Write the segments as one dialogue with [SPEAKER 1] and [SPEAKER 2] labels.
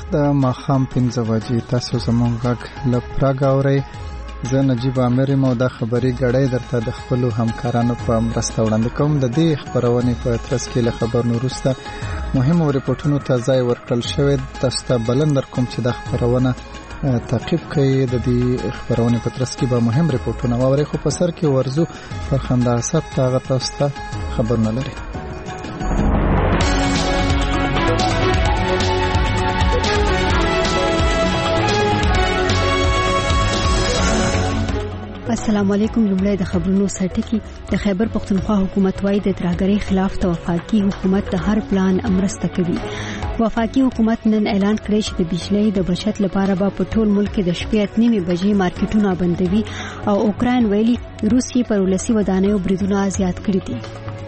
[SPEAKER 1] د ماښام 5 بجې تاسو زموږ غږ له پراګ اورئ. زه نجیب عامر یم او دا خبري غړی درته د خپلو همکارانو په مرسته وړاندې کوم. د دې خبرونې په ترڅ کې له خبرونو وروسته مهمو رپورټونو ته ځای ورکړل شوی. تاسو ته بلنه درکوم چې دا خبرونه تعقیب کړئ. د دې خبرونې په ترڅ کې به مهم رپورټونه واورئ، خو په سر کې ورزو فرخنده اسد هغه تاسو ته خبرونه لري.
[SPEAKER 2] السلام علیکم. لومړی د خبرونو سرټکی. د خیبر پختونخوا حکومت وايي د ترهګرۍ خلاف د وفاقي حکومت د هر پلان مرسته کوي. وفاقي حکومت نن اعلان کړی چې د بجلی د بچت لپاره به په ټول ملک کې د شپې 8:30 بجې مارکیټونه بندوي او اوکراین ویلي روس یې پر ولسي ودانیو بریدونه زیات کړي دي.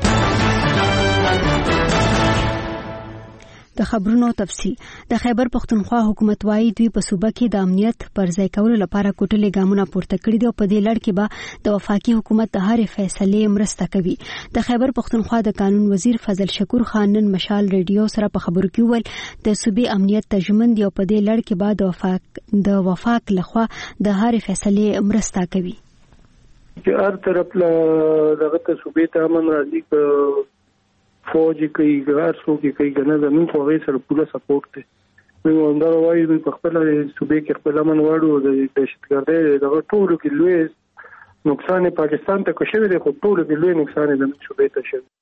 [SPEAKER 2] د خبرونو تفصیل. د خیبر پختونخوا حکومت وايي دوی په صوبه کې د امنیت پر ځای کولو لپاره کوټلې ګامونه پورته کړي دي او په دې لړ کې به د وفاقي حکومت د هرې فیصلې مرسته کوي. د خیبر پختونخوا د قانون وزیر فضل شکور خان نن مشال ریډیو سره په خبرو کې وویل د صوبې امنیت ته ژمن دي او په دې لړ کې به د وفاق لخوا د هرې فیصلې مرسته کوي.
[SPEAKER 3] چې هر طرف له دغه ته صوبې ته امن راځي، فوج کوي غار سو کې کوي کنه زمين خو غي سره پوره سپورټ دی. موږ اندر وایي په خپل صوبې کې خپل امن واړو د دهشتګردۍ دغه ټولو کې لوی نقصان پاکستان ته کوشوي دی، خو ټولو کې لوی نقصان د صوبې ته شوی.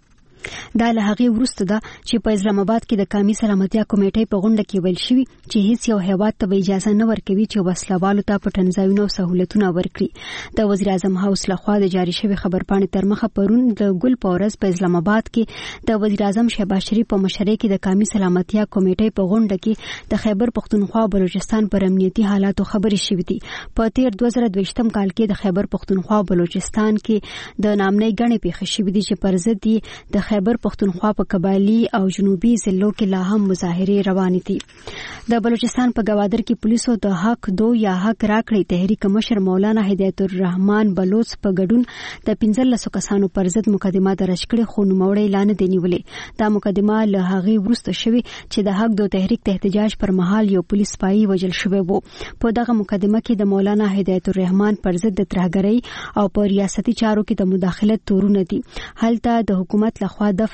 [SPEAKER 2] دا له هغې وروسته ده چې په اسلام آباد کې د قومي سلامتیا کمیټې په غونډه کې ویل شوی چې هیڅ یو هیواد ته اجازه نه ورکوي چې وسلوالو ته پټنځایونه او سہولتونه ورکړي. د وزیر اعظم هاوس لخوا د جاری شوی خبرپاڼې تر مخه پرون د ګل پورز په اسلام آباد کې د وزیر اعظم شهباز شریف په مشرۍ کې د قومي سلامتیا کمیټې په غونډه کې د خیبر پختونخوا او بلوچستان پر امنیتي حالاتو خبرې شوې دي. په تیر 2022 کال کې د خیبر پختونخوا او بلوچستان کې د نامنۍ غړي پیښې شوې دي چې پر ضد د خیبر پختونخوا په قبایلی او جنوبي ضلعو کې لا هم مظاهرې روانې دي. د بلوچستان په گوادر کې پولیسو د حق دو یا حق راکړې تحریک مشر مولانا هدایت الرحمن بلوچ په ګډون د 15 کسانو پر ضد مقدمه درج کړې، خو نوموړی اعلان دی نیولې. دا مقدمه له هغې وروسته شوې چې د حق دو تحریک د احتجاج پر مهال یو پولیس سپایي وژل شوی وو. په دغه مقدمه کې د مولانا هدایت الرحمن پر ضد د ترهګرۍ او په ریاستي چارو کې د مداخلت تورونه دي. هلته د حکومت لخوا دفعه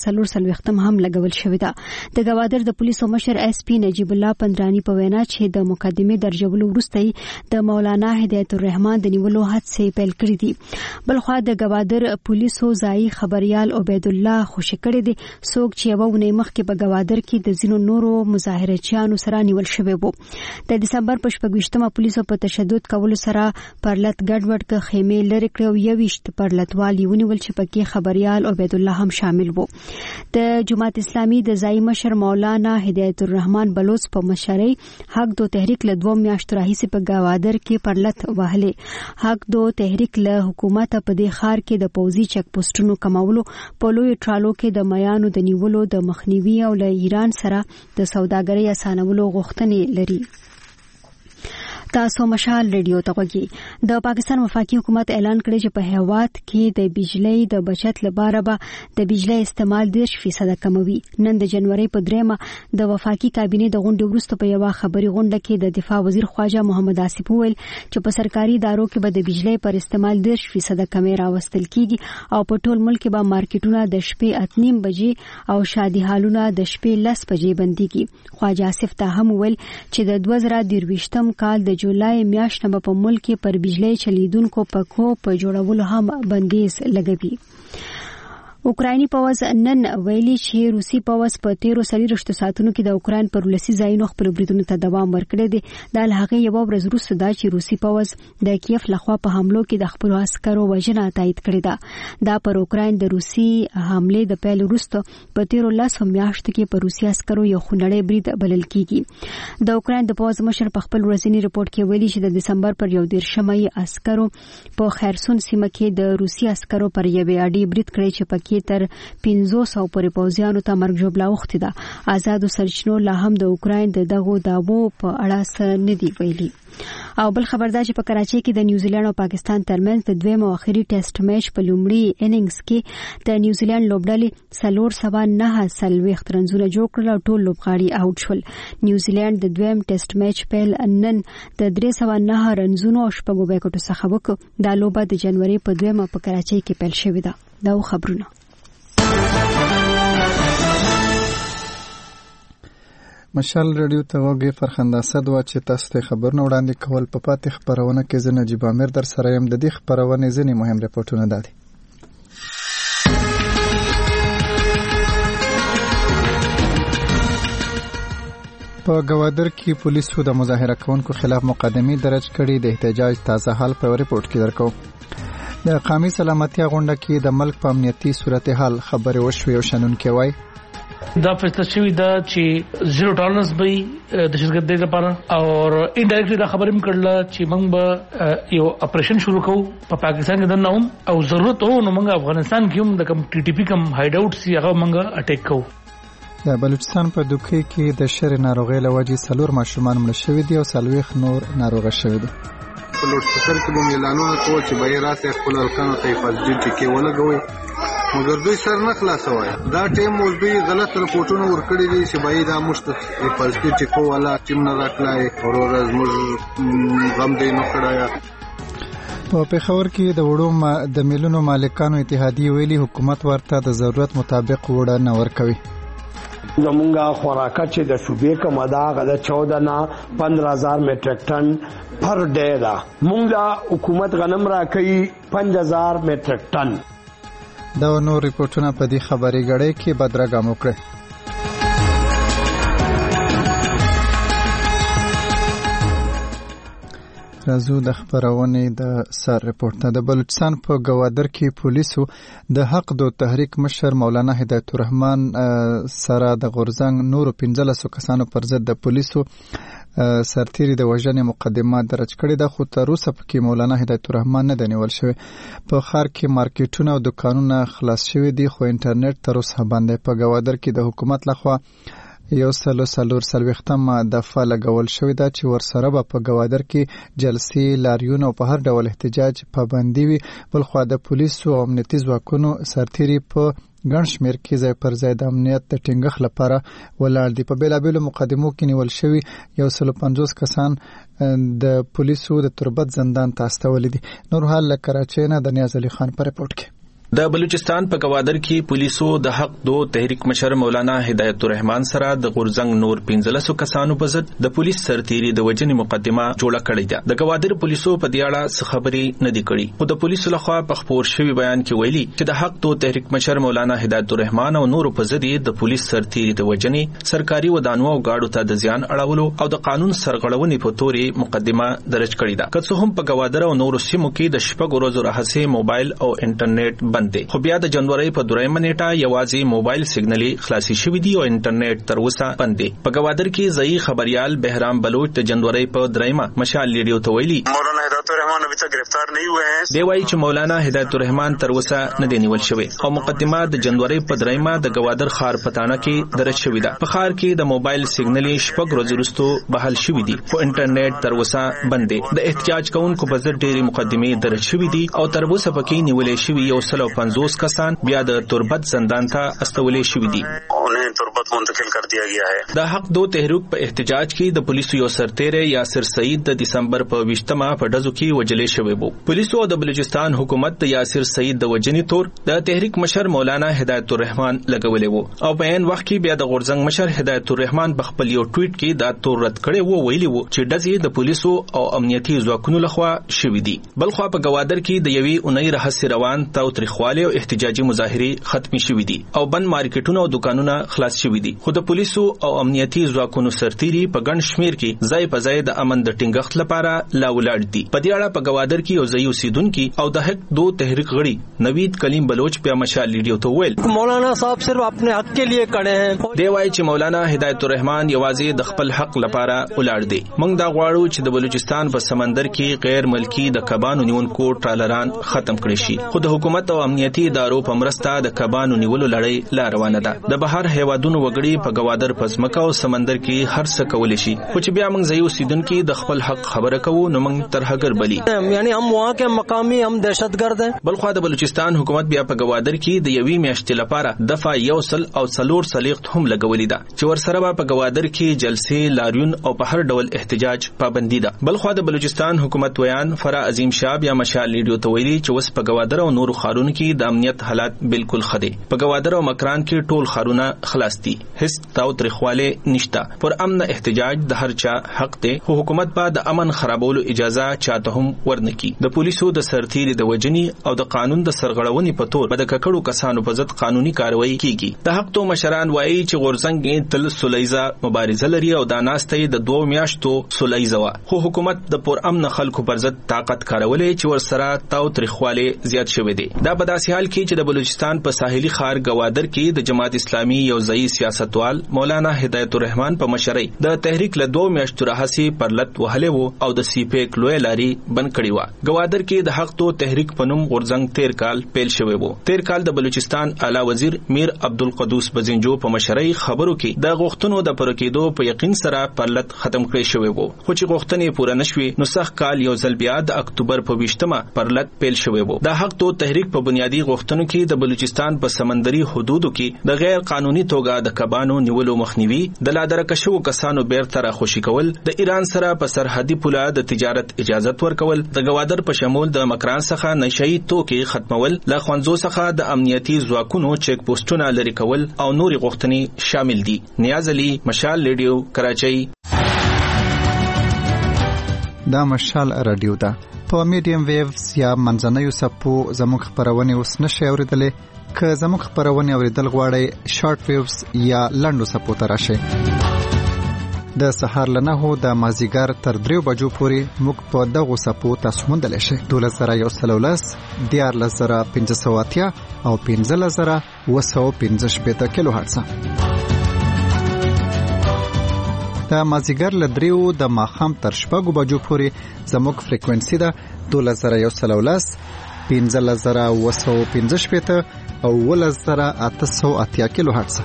[SPEAKER 2] 143 هم لګول شوې ده. د گوادر د پولیسو مشر اس پی نجیب الله پندرانی په وینا چې د مقدمې درجولو وروسته د مولانا هدایت الرحمن د نیولو هڅې پیل کړې دي. بلخوا د گوادر پولیسو ځایي خبريال عبید الله خوشی کړی دی څوک چې یو ونې مخکې په گوادر کې د ځینو نورو مظاهرچیانو سره نیول شوی وو. د دسمبر په 28مه پولیسو په تشدد کولو سره پرلط ګډوډ ک خیمې لري کړو. 21 پرلطوال ونیول چې پکې خبريال عبید الله هم شامل وو. د جماعت اسلامي د ځای مشر مولانا هدایت الرحمن بلوچ په مشرۍ حق دو تحریک له 2 میاشتو راهیسې په گوادر کې پرلط وهلې. حق دو تحریک له حکومت په دې ښار کې د پوزي چک پوسټونو کمولو، په لوی ټرالو کې د میانو د نیولو د مخنیوي او له ایران سره د سوداګرۍ اسانولو غوښتنې لري. تاسو مشال ریډیو ته غوږی. د پاکستان وفاقي حکومت اعلان کړی چې په هیواد کې د بجلی د بچت لپاره به د بجلی استعمال 10% کموي. نن د جنوري په 3 د وفاقي کابینې د غونډې وروسته په یو خبري غونډه کې د دفاع وزیر خواجه محمد آصف وویل چې په سرکاري ادارو کې به د بجلی پر استعمال 10% کمی راوستل کیږي او په ټول ملک کې به مارکیټونه د شپې 8:30 بجې او شادي هالونه د شپې 10 بجې بنديږي. خواجه آصف ته هم وویل چې د 2023 کال د جولای میاشت نه په ملک کې پر بجلی چلیدونکو پکو په جوړولو هم بندیز لګوي. اوکرایني پوځ نن ویلي چې روسي پوځ په 13 ساعتونو کې د اوکراین پر ولسي ځایونو خپل بریدونو ته دوام ورکړی دی. دا له هغې یوه ورځ وروسته ده چې روسي پوځ د کیف لخوا په حملو کې د خپلو عسکرو وژنه تایید کړې ده. دا پر اوکراین د روسي حملې د پیل وروسته په 13 میاشتو کې پر روسي عسکرو یو خونړی برید بلل کیږي. د اوکراین د پوځ مشر په خپل ورځني رپورټ کې ویلي چې د دسمبر پر 11 عسکرو په خیرسون سیمه کې د روسي عسکرو پر یوې اډې برید کړی چې پکې تر 500 پورې پوځیانو ته مرګ ژوبله اوښتې ده. آزادو سرچینو لا هم د اوکراین د دغو دعوو په اړه څه نه دي ویلي. او بل خبردار چې په کراچۍ کې د نیوزیلند او پاکستان ترمنځ د دویم او اخري ټیسټ میچ په لومړي اننګز کې د نیوزیلند لوبډلې 409 رنزونه جوړ کړل او ټول لوبغاړي آوټ شول. نیوزیلند د دویم ټیسټ میچ پیل نن د 309 رنزونو او 6 وکټو څخه وکړ. دا لوبه د جنوري په 2 په کراچۍ کې پیل شوې ده. دا خبرونه.
[SPEAKER 1] مشال رادیو ته وګورئ. فرخنده اسد وا چې تاسو ته خبرونه وړاندې کول په پاتې خبرونه کې زه نجیب امیر در سره یم. د دې خبرونه ځینې مهم رپورټونه دي. په گوادر کې پولیسو د مظاهره کوونکو خلاف مقدمه درج کړې. د احتجاج تازه حال په ریپورت کې درکو. د قومي سلامتیا غونډه کې د ملک په امنیتي صورتحال خبرې وشوې او شنونکي وایي
[SPEAKER 4] دا فیصله شوې ده چې زیرو ټالرنس به د شرکت لپاره او انډایرکټلی دا خبرې مکړل چې موږ به یو اپریشن شروع کوو په پاکستان کې دنه او ضرورت وو نو موږ افغانستان کې هم د کم ټي ټي پی کم هایډ اوټ سی هغه موږ اٹیک کوو.
[SPEAKER 1] د بلوچستان په دوکې کې د شر ناروغي لوجې 4 ماشومان مړ شوي دي او 40 نور ناروغه شوي دي.
[SPEAKER 5] په لوټسر کې به اعلانونه کول چې به راسي خپل ارکانو ته حفاظتي ټکی ولګوي مګر دوی سر نه خلاصوي. دا ټیم موږ دوی غلط رپورټونه ورکړي دي چې به دا مشت حفاظتي ټکو ولا ټیم نه راکلای اورورز موږ غم دې نه کړایا.
[SPEAKER 1] په پېښور کې د وړو د میلونو مالکانو اتحادیه ویلي حکومت ورته د ضرورت مطابق وړه نه ورکوي.
[SPEAKER 6] زمونږه خوراکه چې د صوبې کومه دا غده 14 نه 15000 میټریک ټن پر ډے دا مونږه حکومت غنم راکړي 5000 میټریک ټن.
[SPEAKER 1] دا نور ریپورتونه په دې خبري غړې کې بدرګه موکړه. راځو د خبرونه د سر ریپورت ته. د بلوچستان په گوادر کې پولیسو د حق دو تحریک مشر مولانا هدایت الرحمن سره د غورزنګ نور 15 کسانو پر ضد د پولیسو سرتیری د وژنې مقدمه درج کړې ده. خو تر اوسه پکې مولانا هدایت الرحمن نه د نیول شوی. په ښار کې مارکیټونه او دکانونه خلاص شوي دي خو انټرنیټ تر اوسه بند دی. په گوادر کې د حکومت لخوا یو سلو دفعه لګول شوې ده چې ورسره به په گوادر کې جلسې لاریون او په هر ډول احتجاج پابندي وي. بلخوا د پولیسو او امنیتي ځواکونو سرتیري په ګڼ شمېر کې ځای پر ځای د امنیت د ټینګښت لپاره ولاړ دي. په بیلابیلو مقدمو کې نیول شوي 150 کسان د پولیسو د تربت زندان ته استولي دي. نور حال له کراچۍ نه د نیاز علي خان په رپورټ کې.
[SPEAKER 7] د بلوچستان په گوادر کې پولیسو د حق دو تحریک مشر مولانا هدایت الرحمن سره د غورزنګ نور 15 کسانو په ضد د پولیس سرتیری د وژنې مقدمه جوړه کړې ده. د گوادر پولیسو په دې اړه څه خبرې نه دي کړې. خو د پولیسو لخوا په خبر شوی بیان کې ویلي چې د حق دو تحریک مشر مولانا هدایت الرحمن او نور په ضد د پولیس سرتیری د وژنې سرکاري ودانو او گاډو ته د زیان اړولو او د قانون سرغړونې په تورې مقدمه درج کړې ده. که څه هم په گوادر او نور سیمو کې د شپږ ورځو راهیسې موبایل او انټرنیټ بند دي خو بیا د جنوري په 2 نیټه یوازې موبایل سیګنالي خلاصي شوې دي او انټرنیټ تر اوسه بند دي. په گوادر کې ځای خبريال بهرام بلوچ د جنوري په 3 مشال ریډیو ته ویلي
[SPEAKER 8] مولانا هدایت الرحمن ابھی تک گرفتار نہیں ہوئے ہیں.
[SPEAKER 7] دی وايي چې مولانا هدایت الرحمن تر اوسه نه دی نیول شوی او مقدمه د جنوري په 3 د گوادر خار پتانه کې درج شوې ده. په خار کې د موبایل سیګنالي شپږ ورځې وروسته بحال شوې دي خو انټرنیټ تر اوسه بند دی. د احتجاج کوونکو په ضد ډېری مقدمه درج شوې دي او تر اوسه پکې نیولې شوی 150 کسان بیا د تربت زندان ته استولې شوې دي.
[SPEAKER 8] انہیں تربت منتقل کر دیا گیا ہے.
[SPEAKER 7] د حق دو تحریک په احتجاج کې د پولیسو یو سرتیری یاسر سعید د دسمبر په 20مه په ډزو کې وجلې شوی وو. پولیسو د بلوچستان حکومت د یاسر سعید د وجنې تور د تحریک مشر مولانا هدایت الرحمن لګولې وو او په عین وخت کې بیا د غورزنګ مشر هدایت الرحمن په خپل یو ټویټ کې دا تور رد کړی وو. ویلي وو چې ډزې د پولیسو او امنیتي ځواکونو لخوا شوې دي. بلخوا په گوادر کې د یوې اونۍ راهیسې روان تاوتریخوالی او احتجاجي مظاهرې ختمي شوې دي او بند مارکیټونه او دکانونه خلاص شوي دي. خو د پولیسو او امنیتي ځواکونو سرتیري په ګڼ شمیر کې ځای په ځای د امن د ټینګښت لپاره لا ولاړ دي. په دې اړه په گوادر کې یو ځای اوسیدونکو او د حق دو تحریک غړي نوید کلیم بلوچ په مشال ریډیو ته ویل
[SPEAKER 9] مولانا صاحب صرف خپل حق کے لیے کڑے ہیں.
[SPEAKER 7] دی وايي چې مولانا هدایت الرحمن یوازې د خپل حق لپاره ولاړ دی. موږ دا غواړو چې د بلوچستان په سمندر کې غیر ملکی د کبانو نیونکو ټرالران ختم کړي شي. خو د حکومت او امنیتي ادارو په مرسته د کبانو نیولو لړۍ لا روانه ده. د بهر هیوادونو وګړي په ګوادر پزمکا او سمندر کې هر څه کولای شي خو چې بیا موږ ځایو سیدونکو د خپل حق خبره کوو نو موږ ترهګر بلی
[SPEAKER 9] یعنی هم واه کې مقامی هم دهشتګرد دي.
[SPEAKER 7] بلخو د بلوچستان حکومت بیا په ګوادر کې د یوې میاشتې لپاره دفعه 100 او 4 سلیقت هم لګولې ده چې ورسره په ګوادر کې جلسې لاریون او په هر ډول احتجاج پابندي ده. بلخو د بلوچستان حکومت ویان فرا عظیم شاه یا مشال لیډیو ته ویلي چې وس په ګوادر او نورو ښارونو کې د امنیت حالات بالکل خدي. په ګوادر او مکران کې ټول ښارونه خلاص دي، هیڅ تاوتریخواله نشته. پر امن احتجاج د هر چا حق دی، خو حکومت به د امن خرابولو اجازه چاته هم ورنکي. د پولیسو د سرتیري د وجنی او د قانون د سرغړونې په تور به د ککړو کسانو په ضد قانوني کاروایی کیږي. د حق تو مشران وایي چې غورځنګ تل سولیزه مبارزه لري او دا ناسته د 2 میاشتو سولیزه وا، خو حکومت د پر امن خلکو پر ضد طاقت کارولې چې ورسره تاوتریخواله زیات شوې دي. دا په داسې حال کې چې د بلوچستان په ساحلي ښار ګوادر کې د جماعت اسلامي یو ځای سیاستوال مولانا هدایت الرحمن په مشرۍ د تحریک له 2 میاشتو راهسي پرلط وهلې وو او د سیپیک لوی لاري بند کړی و. ګوادر کې د حق تو تحریک پنوم غورځنګ 13 کال پیل شوی وو. 13 کال د بلوچستان اعلی وزیر میر عبدالقدوس بزنجو په مشرۍ خبرو کې د غوښتنو د پرکېدو په یقین سره پرلط ختم کړی شوی وو، خو چې غوښتنې پوره نشوي نو سخت کال یو ځل بیا د اکتوبر په 20مه پرلط پیل شوی وو. د حق تو تحریک په بنیادی غوښتنو کې د بلوچستان په سمندري حدودو کې د غیر قانوني توګه د کبانو نیولو مخنیوي، د لادرکشو کسانو بیرته راخوشي کول، د ایران سره په سرحدي پوله د تجارت اجازه ورکول، د ګوادر په شمول د مکران څخه نشئی توکي ختمول، له خوندزو څخه د امنیتي ځواکونو چیک پوسټونه لري کول او نورې غوښتنې شامل دي. نیاز علي، مشال ریډیو، کراچۍ.
[SPEAKER 1] دا مشال رادیو ده. په میډیم ویوز یا منځنیو سپو زموږ خبرونه اوس نشي اوریدلې. که زموږ خبرونه اوریدل غواړئ شارټ ویوز یا لنډو سپو ته راشئ. د سحر له 9 د مازیګر تر 3 بجو پورې موږ په دغو سپو تاسو موندلی شئ. 12113 14580 او 15715 کیلو هرتز. د مازیګر له 3 د ماښام تر 6 بجو پورې زموږ فریکوئنسي ده 12113 15715 او 11880 کیلو هرتز.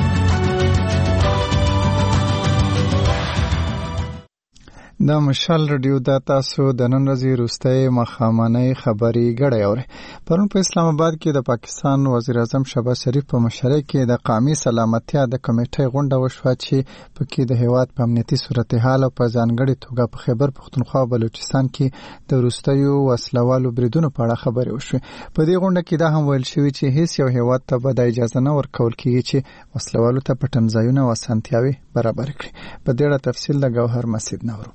[SPEAKER 1] د مشال رادیو د تاسو د نن ورځې وروستۍ ماښامنۍ خبري غړې اوري. پرون په اسلام آباد کې د پاکستان وزیر اعظم شهباز شریف په مشرۍ کې د قومي سلامتیا د کمیټې غونډه وشوه چې پکې د هیواد په امنیتي صورتحال او په ځانګړي توګه په خیبر پختونخوا او بلوچستان کې د وروستیو وسلوالو بریدونو په اړه خبرې وشوې. په دې غونډه کې دا هم ویل شوی چې هیڅ یو هیواد ته به د اجازه نه ورکول کېږي چې وسلوالو ته پټنځایونه او اسانتیاوي برابر کړي. په دې اړه تفصیل د ګوهر مسجد نورو.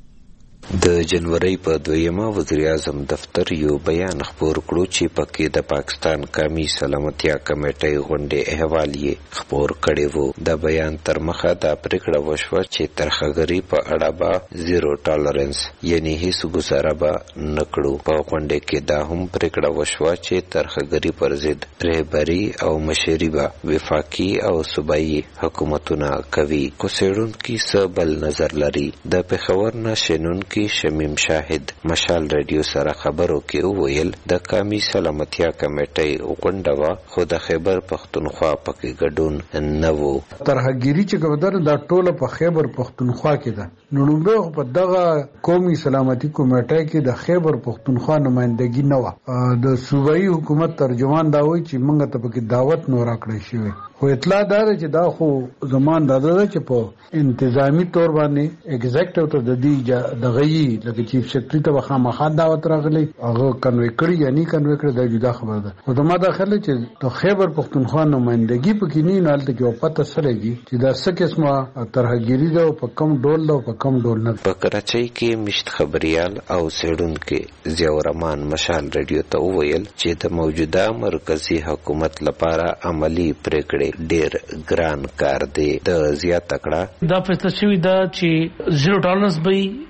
[SPEAKER 10] د جنوري په 2مه وزیر اعظم دفتر یو بیان خپور کړو چې پکې د پاکستان قومي سلامتیا کمیټې غونډې احوال یې خپور کړی وو. د بیان تر مخه دا پریکړه وشوه چې ترخګری په اړه به زیرو ټالرنس یعنی هیڅ ګزاره به نکړو. په غونډې کې دا هم پریکړه وشوه چې ترخګری پر ضد رهبری او مشري به وفاقي او صوبایي حکومتونه کوي. کوسېډونکي سبل نظر لري. د پېښور نشنون کې شمیم شاهد مشال رادیو سره خبرو کې وویل د قومي سلامتیا کمیټې غونډه وا خو د خیبر پختونخوا پکې ګډون نه وو.
[SPEAKER 11] ترهګری چې ګودر د ټوله په خیبر پختونخوا کې ده. نړومبه په دغه قومي سلامتي کمیټې کې د خیبر پختونخوا نمائندګي نه و. د صوبایي حکومت ترجمان دا وایي چې موږ ته پکې دعوت نور راکړی شوی. خو اطلاع دار چې دا خو زمان داده چې په انتظامی تور باندې ایگزیکټیو ته د دې دغه لکه چیف سیکرټری ته خامخا دعوت راغلی هغه کنوي کړی یا نه کنوي کړی دا جدا خبره ده. خو زما داخله چې د خیبر پختونخوا نمائندګي پکې نه نه لته کې پته سرهږي چې دا څه قسمه ترهګيري ده او په کم ډول ده او په کم ډول نه.
[SPEAKER 10] په کراچۍ کې مشت خبريال او سیډونکو ضیاء الرحمن مشال رادیو ته وویل چې د موجوده مرکزی حکومت لپاره عملی پریکړې ډیر ګران کار دی. د زیات تکړه
[SPEAKER 4] دا فیصله شوې ده چې زیرو ټالرنس به د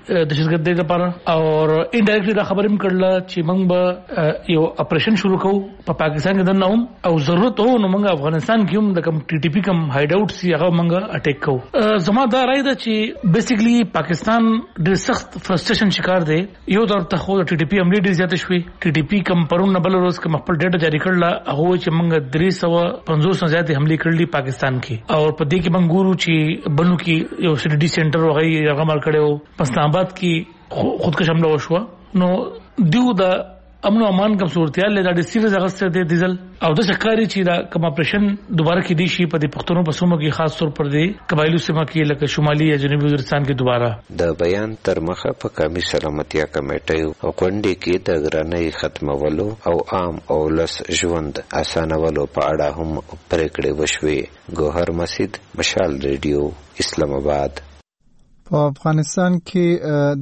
[SPEAKER 4] دهشتګردۍ لپاره او انډایرکټلی دا خبرې هم کړله چې موږ به یو اپریشن شروع کوو په پاکستان کې دنه هم او ضرورت وو نو موږ افغانستان کې هم د کم ټي ټي پی کم هایډ آوټ سي هغه موږ اٹیک کوو. زما دا رائے ده چې بیسیکلی پاکستان ډېر سخت فرستریشن شکار دی. یو طرف ته خو ټي ټي پی عملي ډېر زیات شوې. ټي ټي پی کم پرون نه بل ورځ کوم خپل ډیټا جاری کړل هغه چې موږ 350 نه زیات حمله کړلې پاکستان کې او په دې کې موږ ګورو چې بنو کې یو سټډي سنټر وغیرہ هغه مال کړو. په اسلام آباد کې خودکش حمله وشو نو دیو دا امن او امان کوم صورتيال له د سیریز اغسته د دیزل او د شکاري چې دا کوم اپریشن دوباره کې دي شي په دې پښتونو په سومو کې خاص طور پر دې قبایلو سیمه کې لکه شمالي یا جنوبي وزیرستان کې دوباره
[SPEAKER 10] د بیان تر مخه په قومي سلامتیا کمیټې او غونډې کې د ګرانۍ ختمولو او عام او لس ژوند اسانولو په اړه هم پریکړې وشوې. ګوهر مسجد، مشال ریډیو، اسلام آباد.
[SPEAKER 1] په افغانستان کې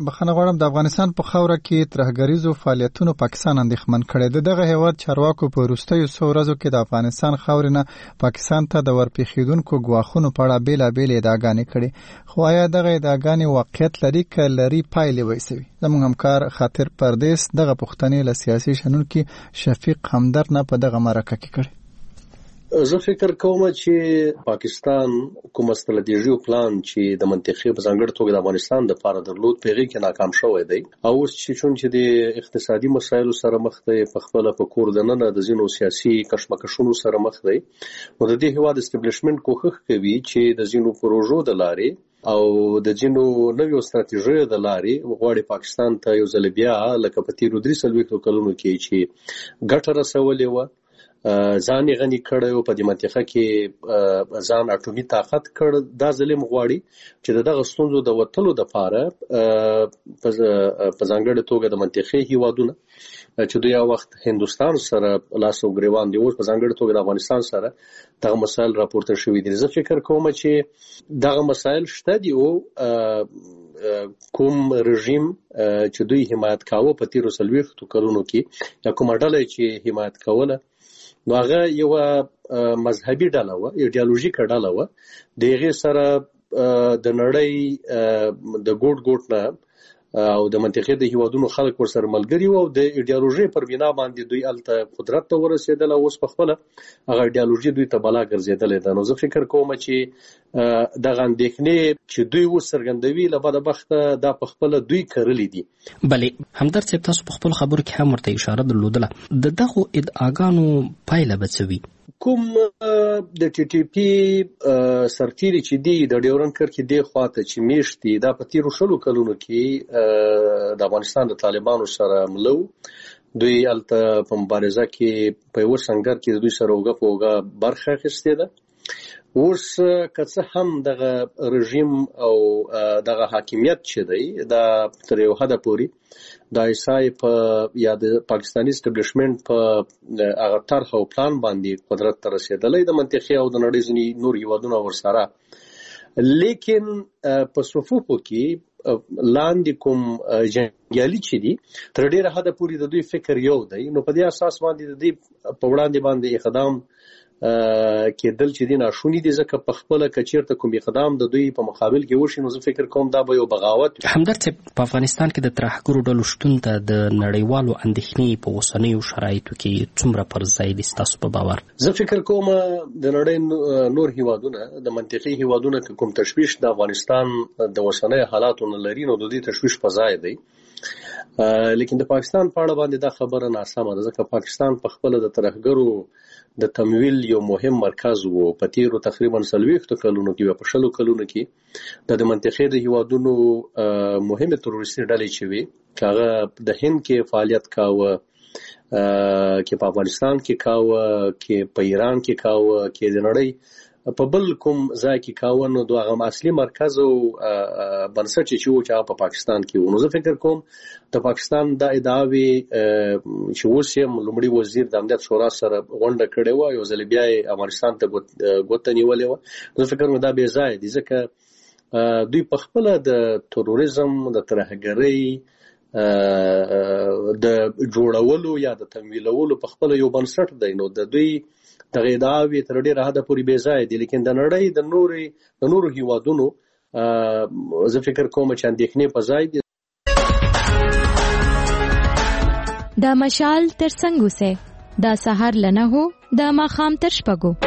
[SPEAKER 1] د افغانستان په خاوره کې ترهګریزو فعالیتونو پاکستان اندېښمن کړی دی. دغه هیواد چارواکو په وروستیو څو ورځو کې د افغانستان خاورې نه پاکستان ته د ورپېښېدونکو ګواښونو په اړه بېلابېلې ادعاګانې کړې. خو آیا دغه ادعاګانې واقعیت لري که لري پایلې ویسوي؟ زموږ همکار خاطر پردیس دغه پوښتنې له سیاسي شنونکي شفیق همدرد نه په دغه مرکه کې کړې.
[SPEAKER 12] زه فکر کوم چې پاکستان کوم ستراتیژیک پلان چې د منطقې په ځانګړي توګه د افغانستان د لپاره درلود پیغی کې ناکام شوی دی او اوس چې د اقتصادي مسایلو سره مخ دی په خپل په کور دننه د زینو سیاسي کشمکشونو سره مخ دی نو د دې هواد اسټابلیشمنت کوښښ کوي چې د زینو پروژو د لارې او د جنو نویو ستراتیژیو د لارې غواړي پاکستان ته یو ځل بیا لکه په تیرو 3 کلونو کې چې ګټه رسولې و ځان غني کړو په دې منطقه کې ځان اټومي طاقت کړ. دا ظلم غواړي چې دغه ستونزو د وټلو د لپاره په ځانګړي توګه د منطقې هیوادونه چې دوی یو وخت هندستان سره لاس او ګریوان دی اوس په ځانګړي توګه د افغانستان سره دغه مسایل راپورته شوې دي. زه فکر کوم چې دغه مسایل شته دي او کوم رژیم چې دوی حمایت کاوه په تیرو 40 کلونو کې یا کومه ډله چې حمایت کوله نو هغه یو مذهبي ډله و، ایډیالوژیک ډله و. دغه سره د نړۍ د ګوټ نه او د منطقې د هیوادونو خلک ورسره ملګري وو او د ایډیالوژي پر بنا باندې دوی الته قدرت ته ورسېدل او اوس په خپل هغه ایډیالوژي دوی ته بلا ګرځېدل ده. نو زه فکر کوم چې دغه اندېښنې چې دوی وسرګندوي له بده بخته دا په خپل دوی کړلې دي.
[SPEAKER 13] بلې همدرد صاحب تاسو په خپل خبرو کې هم ورته اشاره درلودله د دغه ادعاګانو پایله به څه وي؟
[SPEAKER 12] کوم د ټي ټي پی سرتیری چې دی د ډیورن کرکې دی خواته چې میشتي دا په تیرو 10 کلونو کې د افغانستان د طالبانو سره ملو دوی الته په مبارزه کې په یو څنګه کې دوی سره وګه برخه اخیستې ده. اوس که هم دغه رژیم او دغه حاکمیت چې دی دا تر یو حد پورې د ایسای په یا د پاکستاني اسټابلیشمنت په هغه طرح او پلان باندې قدرت ته رسیدلې د منطقې او د نړۍ ځینې نور هیوادونو ورسره. لیکن په صفوفو کې لاندې کوم جنګیالي چې دي تر ډیره حد پورې د دوی فکر یو دی نو په دې اساس باندې د دې په وړاندې باندې اقدام کېدل چې دي ناشونی دي ځکه په خپل کچیرته کوم اقدام د دوی په مقابل کې وشي نو زه فکر کوم دا به یو بغاوت.
[SPEAKER 13] همدرد په افغانستان کې د ترهګرو ډلو شتون ته د نړیوالو اندېښنې په اوسنیو شرایطو کې څومره پر ځای دي ستاسو په باور؟
[SPEAKER 12] زه فکر کوم د نړۍ نور هیوادونه د منطقي هیوادونه کوم تشویش د افغانستان د اوسنۍ حالاتو نه لري نو د دې تشویش په ځای دی. لیکن د پاکستان په اړه باندې دا خبره ناسمه ده ځکه پاکستان په خپل د ترهګرو د تمویل یو مهم مرکز وو. په تیرو تقریبا 40 کلونو کې په 10 کلونو کې د منطقې د هیوادونو مهمه تروریستي ډلې چې وي هغه د هند کې فعالیت کاوه کې په افغانستان کې کاوه کې په ایران کې کاوه کې د نړۍ په بل کوم ځای کې کاوه نو دغه اصلي مرکز او بنسټ چې په پاکستان کې و. نو زه فکر کوم د پاکستان د ادعاوی چې اوس یې لومړي وزیر د امنیت شورا سره غونډه کړې و یو ځل بیا افغانستان ته ګوته نیولې و. نو فکر کوم دا به ځای دي ځکه دوی په خپل د تروریزم د ترهګرۍ د جوړولو یا د تمویلولو په خپل یو بنسټ دی نو د دوی دغه ادعاوی تر ډیره حد پورې بې ځای دي. لیکن د نړۍ د نورو هیوادونو زه فکر کوم چې اندېښنې په ځای دي.
[SPEAKER 14] د مشال ترڅنګ اوسئ. د سهار له 9 د ماښام تر 6.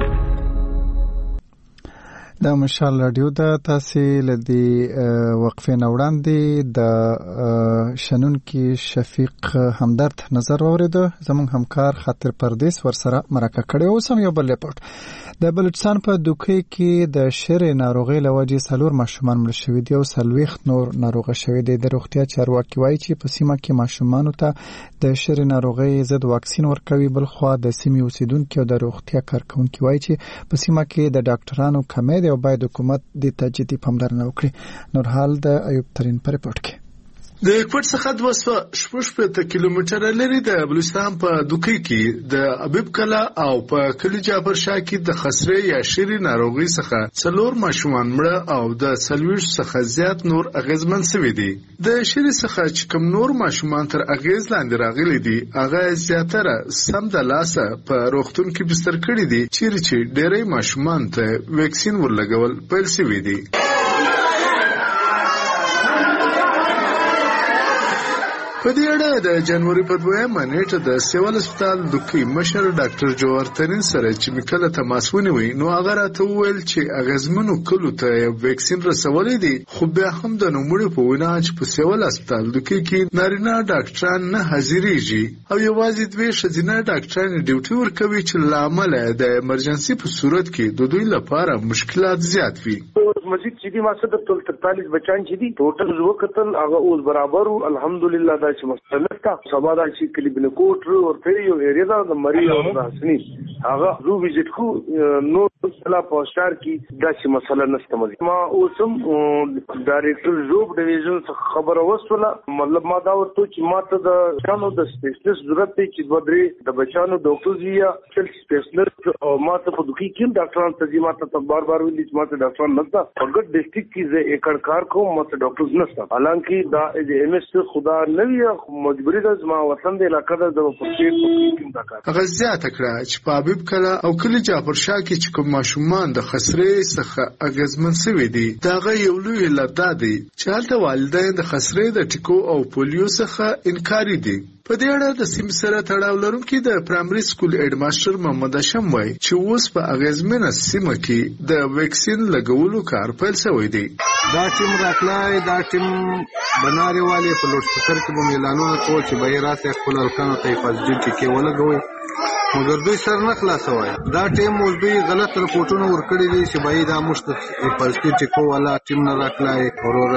[SPEAKER 1] د مشال رادیو د تاسې لدی وقفه نوړاندې د شنونکي شفیق همدرد نظر اوریدو. زموږ همکار خاطر پردیس ورسره مرکه کړې. اوس هم یو بل رپورټ. د بلوچستان په دوکۍ کې د شری ناروغۍ له وجې 4 ماشومان مړه شوي دي او 40 نور ناروغه شوي دي. د روغتیا چارواکي وایي چې په سیمه کې ماشومانو ته د شری ناروغۍ ضد واکسین ورکوي. بل خو د سیمې اوسیدونکو او د روغتیا کارکونکو وایي چې په سیمه کې د ډاکټرانو کمی دی او باید حکومت د تجدید پاملرنه وکړي. نور حال د ایوب ترین پر رپورټ کې.
[SPEAKER 15] د کوټ څخه 260 کیلومتره لري د بلوچستان په دوکۍ کې د ابيب کلا او په کلی جعفر شاه کې د خسرې یا شری ناروغي څخه 4 ماشومان مړه او د 40 څخه زیات نور اغیزمن شوي دي. د شری څخه چې کوم نور ماشومان تر اغیز لاندې راغلي دي هغه زیاتره سم د لاسه په روغتون کې بستر کړي دي چې ډېری ماشومان ته ویکسین ورلګول پیل شوي دي. په دې اړه د جنوري په 2 نیټه د سیوال هسپتال دوکۍ مشر ډاکټر جوهر ترین سره چې میکله تماس ونیوي نو هغه راته وویل چې اغیزمنو کلو ته ویکسین رسولي دي خو بیا هم د نوموړي په وینا چې په سیوال هسپتال دوکۍ کې نارینه ډاکټران نه حاضرېږي او یوازې 2 ښځینه ډاکټران ډیوټي ورکوي چې له امله د ایمرجنسي په صورت کې د دوی لپاره مشکلات زیات وي.
[SPEAKER 16] مزید چې دی ماسه د 43 بچان چې دي ټوټل زو قتل هغه اوس برابر الحمدلله دا چې مستلستا سبا دا چې کلی بل کوټ او فری یو ایریا دا د مریض او راسنی هغه زو ویزټ کو نو سلا پوسټر کې دا چې مسله نشته مزید ما اوسم ډایرکټر جوب ډیویژن څخه خبر اوسوله مطلب ما دا ورته چې ماته د شانو د سپیشلیست ضرورت دی چې بدري د بچانو ډاکټر زیه چې سپیشلیست او ماته په دوکۍ کې ډاکټران ته ماته بار بار ویل چې ماته ډاکټران نشته فقط ډسټریکټ کې زه ایکړ کار کوم ماته ډاکټرز نشته حالانکه دا ایم ایس خدا نوی مجبوری ده زما وطن د علاقې د پرچیر کې دا کار
[SPEAKER 15] هغه زیاته کړه چې په ابيب کلا او کلی جعفر شاه کې چې کوم ماشومان د خسرې څخه اغیزمن شوي دي دا غي یو لوی علت دی چې هلته والدین د خسرې د ټیکو او پولیو څخه انکار دي. په دې اړه د سیم سره تړاو لرونکي د پرایمري سکول هډ ماستر محمد هاشم وایي چې اوس په اغیزمنه سیمه کې د ویکسین لګولو کار پیل شوی دی.
[SPEAKER 5] دا ټیم راتلای دا ټیم بناري والی په لوټ سفر کې به اعلانونه کوي چې به راسه خپل الکانو ته حفاظت کې ولګوي مګر دوی سر نه خلاصوي. دا ټیم اوس دوی غلط رپورټونه ورکړي دي چې به دا مشت حفاظتي ټیکو والا ټیم نه راکلای اورور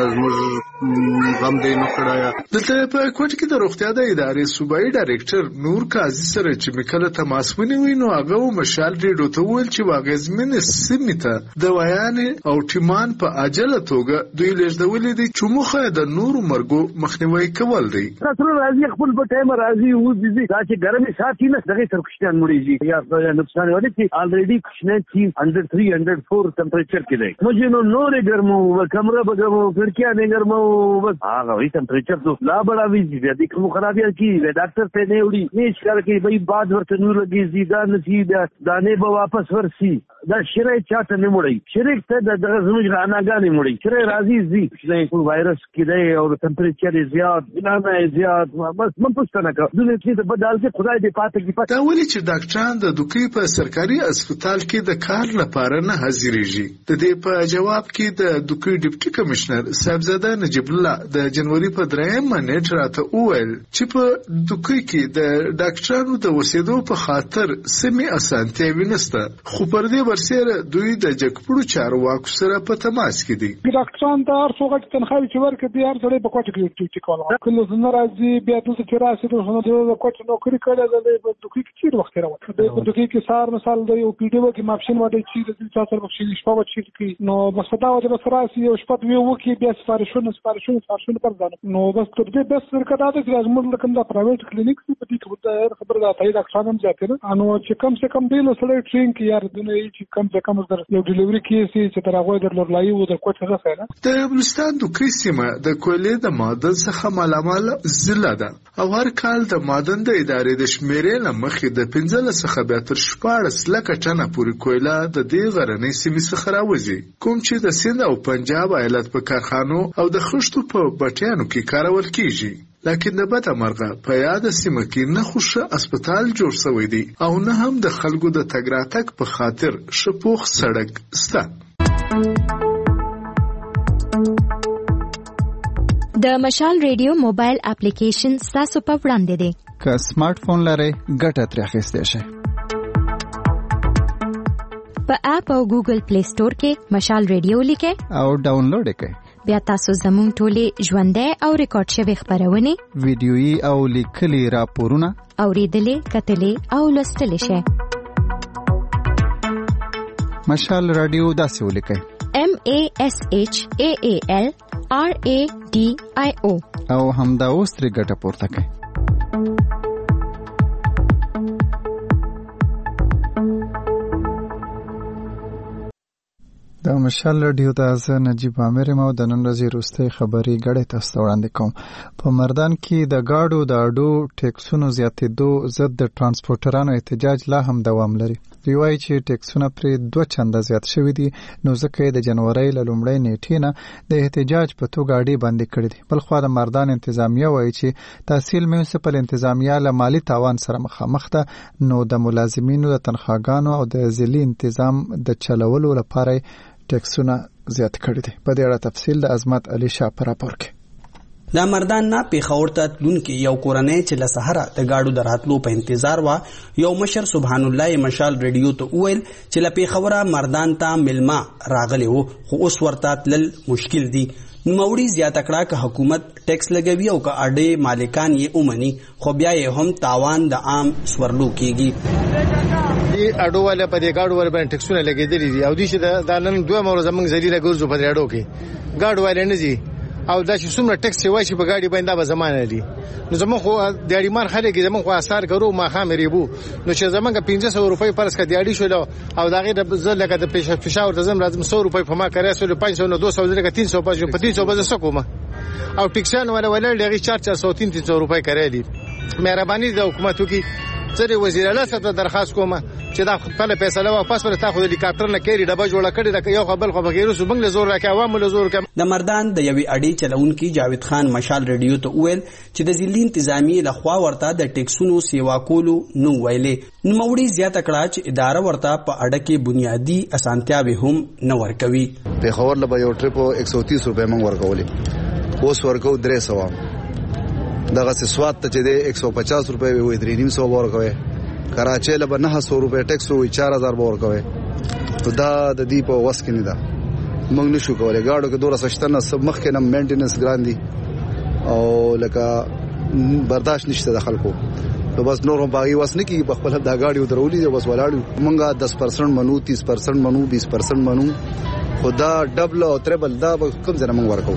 [SPEAKER 5] زموږ غم دی نو کړایا.
[SPEAKER 15] دلته په کوټ کې د روغتیا د ادارې صوبایي ډایرکټر نور قاضي سره چې میکله تماس ونیوي نو هغه مشال ریډو ته ویل چې واغزمن سیمته د ویان او ټیمان په عاجله توګه دوی لږدولې دي چې مخه د نور مرګو مخنیوي کول دي.
[SPEAKER 16] تاسو راځي خپل په ټایم راځي او دي چې ګرمي ساتي نه دغه تر کشتان مړیږي یا نقصان ولې چې الریډي کشنه چې 103 104 ټمپریچر کې دی مجھے نور ګرمو کمره بګمو کړکیا نه ګرمو بس هغه وی ټمپریچر تو لا بڑا وی دي د کوم خرابیا کی ډاکټر ته نه وړي نه شکر کې بھئی بعد ورته نور لګي زیدا نصیب دانه به واپس ورسي دا شری چاته نه مړی شری ته د زموږ اناګانی مړی شری راځي زی چې کوم وایرس کې دی او ټمپریچر زیات نه زیات بس من پوښتنه کوم دغه چې بدل کې خدای دې پاتې کې
[SPEAKER 15] پاتې ولې چې ډاکټران د دوکۍ په سرکاري هسپتال کې د کار لپاره نه حاضرېږي. د دې په جواب کې د دوکۍ ډیپټي کمشنر صاحبزاده نجیب الله د جنوري په 3 نیټه راته وویل چې په دوکۍ کې د ډاکټرانو د وسیدو په خاطر سمې اسانتیاوې نشته خو پر دې برسېره دوی د جګپړو چارواکو سره په تماس کې دي.
[SPEAKER 17] ډاکټران د هر څوک تنخواهي چې ورکړي دي هر ځای په کوټه کې ډیوټي کوي کله زنه راځي بیا دوی چې راسي د کوټه نوکری کوي د دوکۍ کې چیر وخت راوړي د دوکۍ کې سار مثال د یو پی ډي او کې ماپشن وړي چې د چا سره بخښي شپه وچی کې نو بس دا د سراسي یو شپه وی وکي بیا سفارښونه پر ځان نو بس تر دې بس ورکړه د زموږ لکه د پرایویټ کلینیک په دې کې خبر دا تای ډاکټران هم ځاتره نو چې کم سے کم ډیلو سره ټرین کې یار دنه چې کم سے کم در یو ډیلیوري کې چې تر هغه در لورلای او د کوټه راځي
[SPEAKER 15] د بلوچستان دوکۍ سیمه د کویلې د معدن څخه مالامال ضلع ده او هر کال د معدن د ادارې د شمیرې لمخې د 15 څخه بیا تر 14 لکه ټنه پورې کویله د دې غرنۍ سیمې څخه راوځي کوم چې د سند او پنجاب ایالت په کارخانو او د خښتو په بټیانو کې کارول کیږي. لکن د بده مرغه په یاد سیمه کې نه خو ښه هسپتال جوړ شوی دی او نه هم د خلکو د تګ راتګ په خاطر ښه پوخ سړک شته.
[SPEAKER 14] د مشال ریډیو موبایل اپلیکیشن ستاسو په وړاندې دی.
[SPEAKER 1] که سمارټ فون لرئ ګټه ترې اخیستی شئ.
[SPEAKER 14] په اپ او ګوګل پلی سٹور کې مشال ریډیو لیکئ
[SPEAKER 1] او ډاونلوډ یې کړئ.
[SPEAKER 14] بیا تاسو زموږ ټولې ژوندۍ او ریکارډ شوې خپرونې،
[SPEAKER 1] ویډیويي او لیکلي راپورونه
[SPEAKER 14] اورېدلې، کتلې او لوستلی شئ.
[SPEAKER 1] مشال رادیو داسې ولیکئ:
[SPEAKER 14] MASHAAL RADIO
[SPEAKER 1] او همدا اوس ترې ګټه پورته کړئ. د مشال رادیو د زه نجیب عامر یم او د نن ورځې وروستۍ خبري ګړۍ تاسو ته وړاندې کوم. په مردان کې د ګاډو د اډو ټیکسونو زیاتېدو ضد د ترانسپورټرانو احتجاج لا هم دوام لري. دوی وایي چې ټیکسونه پرې 2 چنده زیات شوي دي، نو ځکه یې د جنورۍ له لومړۍ نیټې نه د احتجاج په توګه اډې بندې کړې دي. بلخوا د مردان انتظامیه وایي چې تحصیل میونسپل انتظامیه له مالي تاوان سره مخامخ ده، نو د ملازمینو د تنخواګانو او د ضلعي انتظام د چلولو لپاره ټیکسونه زیات کړي دي. په دې اړه تفصیل د عظمت علي شاه په راپور کې.
[SPEAKER 18] د مردان نه پیښور ته تلونکي یو کورنۍ چې له سهاره د گاډو د راتلو په انتظار و، یو مشر سبحان الله مشال ریډیو ته وویل چې له پیښوره مردان ته ملما راغلی وو، خو اوس ورته تلل مشکل دي. نوموړي زیاته کړه که حکومت ټیکس لګوي او که اډې مالکان یې اومني، خو بیا یې هم تاوان د عام سورلو کېږي.
[SPEAKER 19] اډو والا په دې گاډو ور باندې ټیکسونه لګېدلي دي او دوی چې د نن دوه مور زمنګ ذلیله ګرځو په دې اډو کې گاډو والا نه دي او دا چې څومره ټیکس وایي په گاډي باندې به زمانه دي. نو زموږ خو د اړیمان خلک زموږ خو اثر ګرو ما خامرې بو، نو چې زمونږ 500 روپۍ پرس کړي اړې شو او دا غیر د زلګه د پېښور د زم راځم 100 روپۍ په ما کړې سو 500 نو 200 لګه 300 په 300 بز سکوما او ټیکسان ولا لګي 400 300 روپۍ کړې. مهرباني د حکومت کی سره وزیر اعلی ته درخواست کوم چې دا خپل فیصله واپس ور تاخذ هلیکاپټر نه کېری ډبه جوړه کړي د یو خپل خو بغیر سو بنگله زور راکې عوامو له زور کم.
[SPEAKER 18] د مردان د یوې اډې چلونکي جاوید خان مشال ریډیو ته وویل چې د ضلعي انتظامی له خوا ورته د ټیکسونو سیوا کولو نو ویلې. نوموړي زیاته کړه چې اداره ورته په اډه کې بنیادی اسانتیاوې هم نه ورکوي.
[SPEAKER 20] پیښور له یو ټریپ 130 روپۍ موږ ورکولې، اوس ورکو 300، دغه سواد ته چې د 150 روپۍ وي 300 ورکوي، کراچۍ له 900 روپۍ ټیکس وي 4000 ورکوي. دا د دې په وس کې نه ده، موږ نشو کولای. گاډو کې 216 سب مخ کې نه مینټیننس ګران دي او لکه برداشت نشته د خلکو، نو بس نور هم باغی وس نه کیږي. په خپل د گاډیو درولې بس ولاړو مونږه 10% منو 30% منو 20% منو، خدا ډبل او تریبل دا کوم ځای موږ ورکو.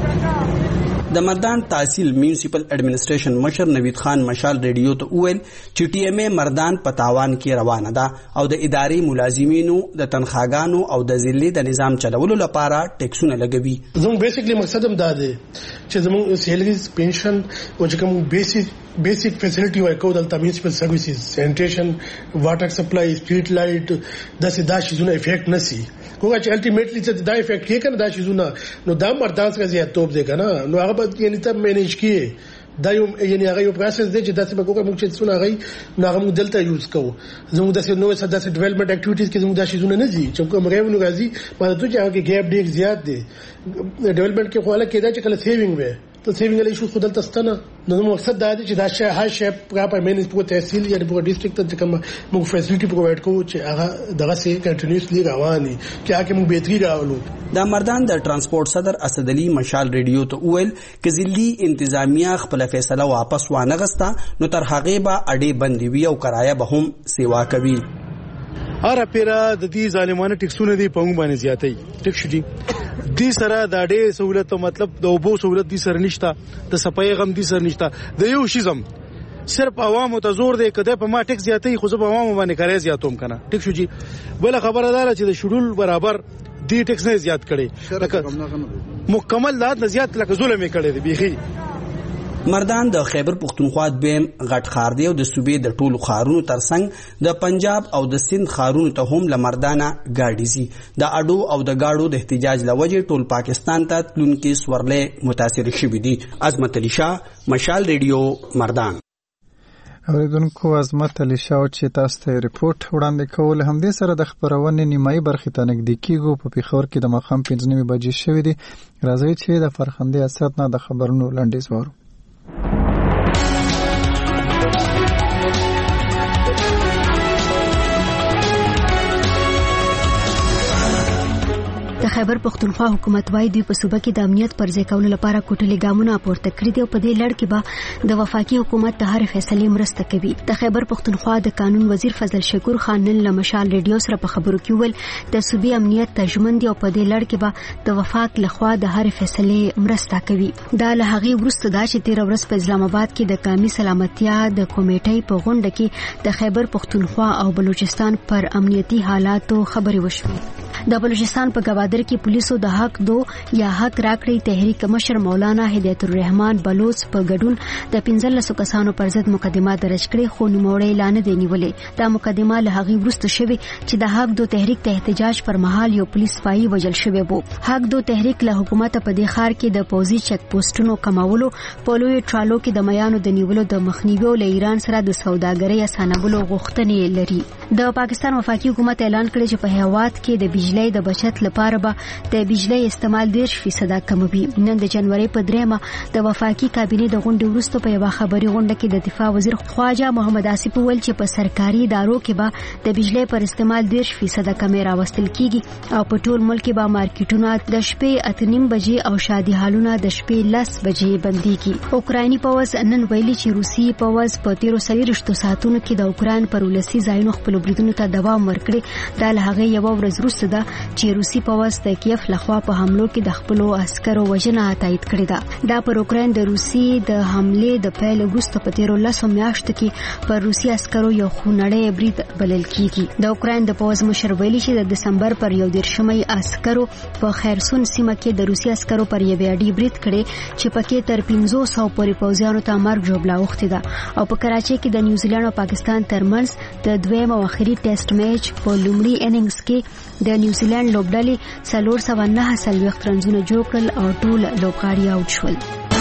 [SPEAKER 18] د مردان تحصیل میونسپل اډمنسټریشن مشر نوید خان مشال ریډیو ته وویل چې ټي ایم اے مردان په تاوان کې روانه ده او د اداري ملازمینو د تنخواګانو او د ضلعي د نظام چلولو لپاره ټیکسونه لګوي.
[SPEAKER 21] زموږ بیسیکلی مقصد هم دا دی چې زموږ سیلریز پنشن او چې کوم بیسیک فیسیلیټي ورکو دلته میونسپل سرویسز سینیټیشن واټر سپلای سټریټ لایټ دا شیزونه افیکټ نسی کومه چې الټیمیټلی چې دا افیکټ کې کنه دا شیزونه نو دا مردان څخه زیاتوب دی کنه نو هغه یعنی ته مینیج کیه دا یعنی هغه یو پروسس دی چې داسې به کومه موږ چې څونه هغه نو هغه موږ دلته یوز کوو. زموږ داسې نو داسې ډیولپمنٹ اکټیویټیز کې زموږ دا شیزونه نه دي چې کوم ریونیو راځي ماته ته چې هغه ګیپ ډیر زیات دی ډیولپمنٹ کې خو له کېدا چې کله سیوینګ وي ته سیوینګ له شو خدل تستنه نو مقصد دا دی چې دا شی هر شی پراپر مینیج په تحصیل یا په ډیسټریکټ ته کوم موږ فیسیلیټي پرووایډ کوو چې هغه دغه سي کنټینیوسلی رواني چې هغه موږ بهتري راولو.
[SPEAKER 18] د مردان د ترانسپورت صدر اسد علي مشال ریډیو ته وویل چې ضلعي انتظامیه خپل فیصله واپس وانه غستا نو تر هغه به اډې بندي وي او کرایه به هم سیوا کوي.
[SPEAKER 19] هر پیرا د دې ظالمانه ټیکسونه دی په موږ باندې زیاتې ټیکس دي دي سره د اډې سہولت مطلب د اوبو سہولت دي سره نشته د صفای غم دي سره نشته د یو شیزم صرف عوامو ته زور دی کده په ما ټیکس زیاتې خو زه په عوامو باندې کرایه زیاتوم کنه ټیکس جی بل خبره ده چې د شډول برابر دی ټیکس نه زیات کړي مکمل لاد نه زیات لکه ظلم یې کړی دی بيخي
[SPEAKER 18] مردان د خیبر پختونخوا دویم غټ ښار دی او د صوبې د ټولو ښارونو ترڅنګ د پنجاب او د سند ښارونو ته هم له مردانه ګاډي ځي. د اډو او د ګاډو د احتجاج له وجې ټول پاکستان ته تلونکي سورلۍ متاثر شوي دي. عظمت علي شاه، مشال ریډیو، مردان.
[SPEAKER 1] اوریدونکو، عظمت علي شاه چې تاسو ته ریپورت وړاندې کول. همدې سره د خبرونې نیمایي برخې ته نږدې کیږو. په پیښور کې د ماښام 5 بجې شوې دي. راځئ چې د فرخندې اسد نه د خبرونو لنډیز وارو.
[SPEAKER 2] د خیبر پختونخوا حکومت وايي دوی په صوبه کې د امنیت پر ځای کولو لپاره کوټلې ګامونه پورته کړي دي او په دې لړ کې به د وفاقي حکومت د هر فیصلې مرسته کوي. د خیبر پختونخوا د قانون وزیر فضل شکور خان نن له مشال ریډیو سره په خبرو کې وویل د صوبې امنیت ته ژمن دي او په دې لړ کې به د وفاق لخوا د هر فیصلې مرسته کوي. دا له هغې وروسته دا چې 13 ورځ په اسلام آباد کې د قومي سلامتیا د کمیټې په غونډه کې د خیبر پختونخوا او بلوچستان پر امنیتي حالاتو خبرې وشوې. د بلوچستان په گوادر کې پولیسو د حق دو یا حق راکړی تحریک مشر مولانا هدایت الرحمن بلوچ په ګډون د 15 کسانو پر ضد مقدمه درج کړې، خو نوموړی لا نه دی نیولې. دا مقدمه له هغې وروسته شوې چې د حق دو تحریک ته احتجاج پر مهال یو پولیس سپایي وژل شوی وو. حق دو تحریک له حکومت په دې ښار کې د پوځي چک پوسټونو کمولو، په لوی ټرالو کې د میانو د نیولو د مخنیوي او له ایران سره د سوداګرۍ اسانولو غوښتنې لري. د پاکستان وفاقي حکومت اعلان کړی چې په هیواد کې د بجلی د بچت لپاره به د بجلی استعمال 10% کموي. نن د جنوري په 3 د وفاقي کابینې د غونډې وروسته په یوه خبري غونډه کې د دفاع وزیر خواجه محمد آصف وویل چې په سرکاري ادارو کې به د بجلی پر استعمال 10% کمې راوستل کیږي او په ټول ملک کې به مارکیټونه د شپې 8:30 بجې او شادي هالونه د شپې 10 بجې بنديږي. اوکرایني پوځ نن ویلي چې روسي پوځ په 13 ساعتونو کې د اوکراین پر ولسي ځایونو خپل بریدونو ته دوام ورکړي. دا له هغې یوه ورځ وروسته ده چې روسي پوځ د کیف لخوا په حملو کې د خپلو عسکرو وژنه تایید کړې ده. دا پر اوکراین د روسي د حملې د پیل وروسته په 13 میاشتو کې پر روسي عسکرو یو خونړی برید بلل کیږي. د اوکراین د پوځ مشر ویلي چې د دسمبر پر 11 عسکرو په خیرسون سیمه کې د روسي عسکرو پر یو اډي برید کړي چې پکې تر 500 پورې پوځیانو ته مرګ ژوبلا اوښتې ده. او په کراچۍ کې د نیوزیلند او پاکستان ترمنځ د دویم او اخري ټیسټ میچ په لومړي اننګز کې د نیوزیلند لوبډلې 409 رنزونه جوړ کړل او ټول لوبغاړي آوټ شول.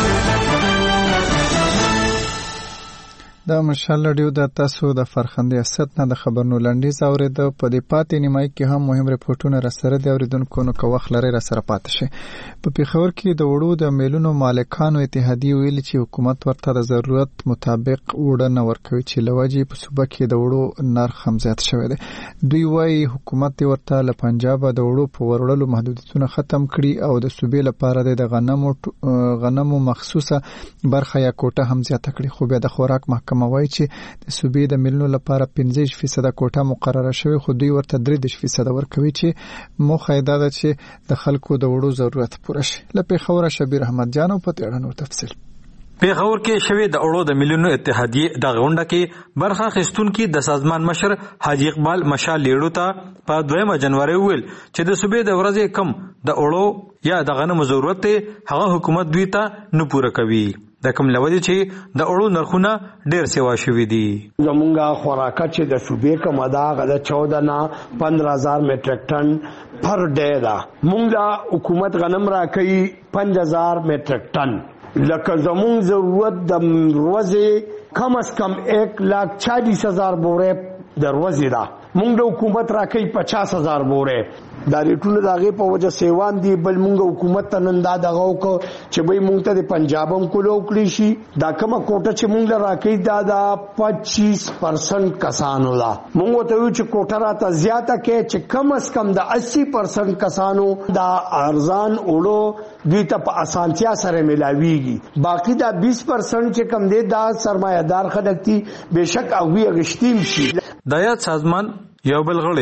[SPEAKER 2] د مشال ریډیو د تاسو د فرخندې اسد نه د خبرونو لنډیز اورېدو. په دې پاتې نیمایي کې هم مهم ریپورتونه را سره دي. اوریدونکو نو که وخت لري را سره پاتې شي. په پیښور کې د وړو د میلونو مالکانو اتحادیې ویلي چې حکومت ورته د ضرورت مطابق وړه نه ورکوي چې له وجې په صوبه کې د وړو نرخ هم زیات شوی دی. دوی وایي حکومت ورته له پنجاب د وړو په وروړلو محدودیتونه ختم کړي او د صوبې لپاره د غنمو مخصوصه برخه یا کوټه هم زیاته کړي. خو بیا د خوراک محکمه وایي چې د صوبې د میلونو لپاره 15% کوټه مقرره شوی، خو دوی ورته 3% ورکوي چې موخه یې دا ده چې د خلکو د وړو ضرورت پوره شي. له پیښوره شبیر احمد جان په تړاو نور تفصیل.
[SPEAKER 3] پیښور کې شوی د اړو د میلیونو اتحادیې د غونډه کې برخه اخیستونکي د سازمان مشر حاجی اقبال مشال لیړو ته په 2 جنوري ویل چې د صوبې د ورځې کم د اړو یا د غنمو ضرورت هغه حکومت دوی ته نه پوره کوي. د کوم لوجه چې د اړو نرخونه ډیر سیوا شوي دي.
[SPEAKER 6] زمونږه خوراکه چې د صوبې کومه ده هغه د 14 نه 15000 میټریک ټن پر ډے ده. مونږ حکومت غنم راکوي 5000 میټریک ټن. لکه زمون ضرورت د ورځې کم از کم 1,40,000 بورې د ورځې ده. مونږ د حکومت راکوي 50,000 بورې. دا ریټونه د هغې په وجه سیوان دي. بل مونږ حکومت ته نن دا دغه وکړو چې بی مونږ ته د پنجاب هم کولو وکړي شي. دا کومه کوټه چې مونږ له راکوي دا د 25% کسانو ده. مونږ ورته ویو چې کوټه راته زیاته کړئ چې کم از کم د 80% کسانو دا ارزان اوړو دوی ته په اسانتیا سره ملاویږي. باقي دا 20% چې کم دی دا سرمایه‌دار خلک دي، بېشک هغوی اغشتیم شي.
[SPEAKER 3] د یاد سازمان یو بل غړی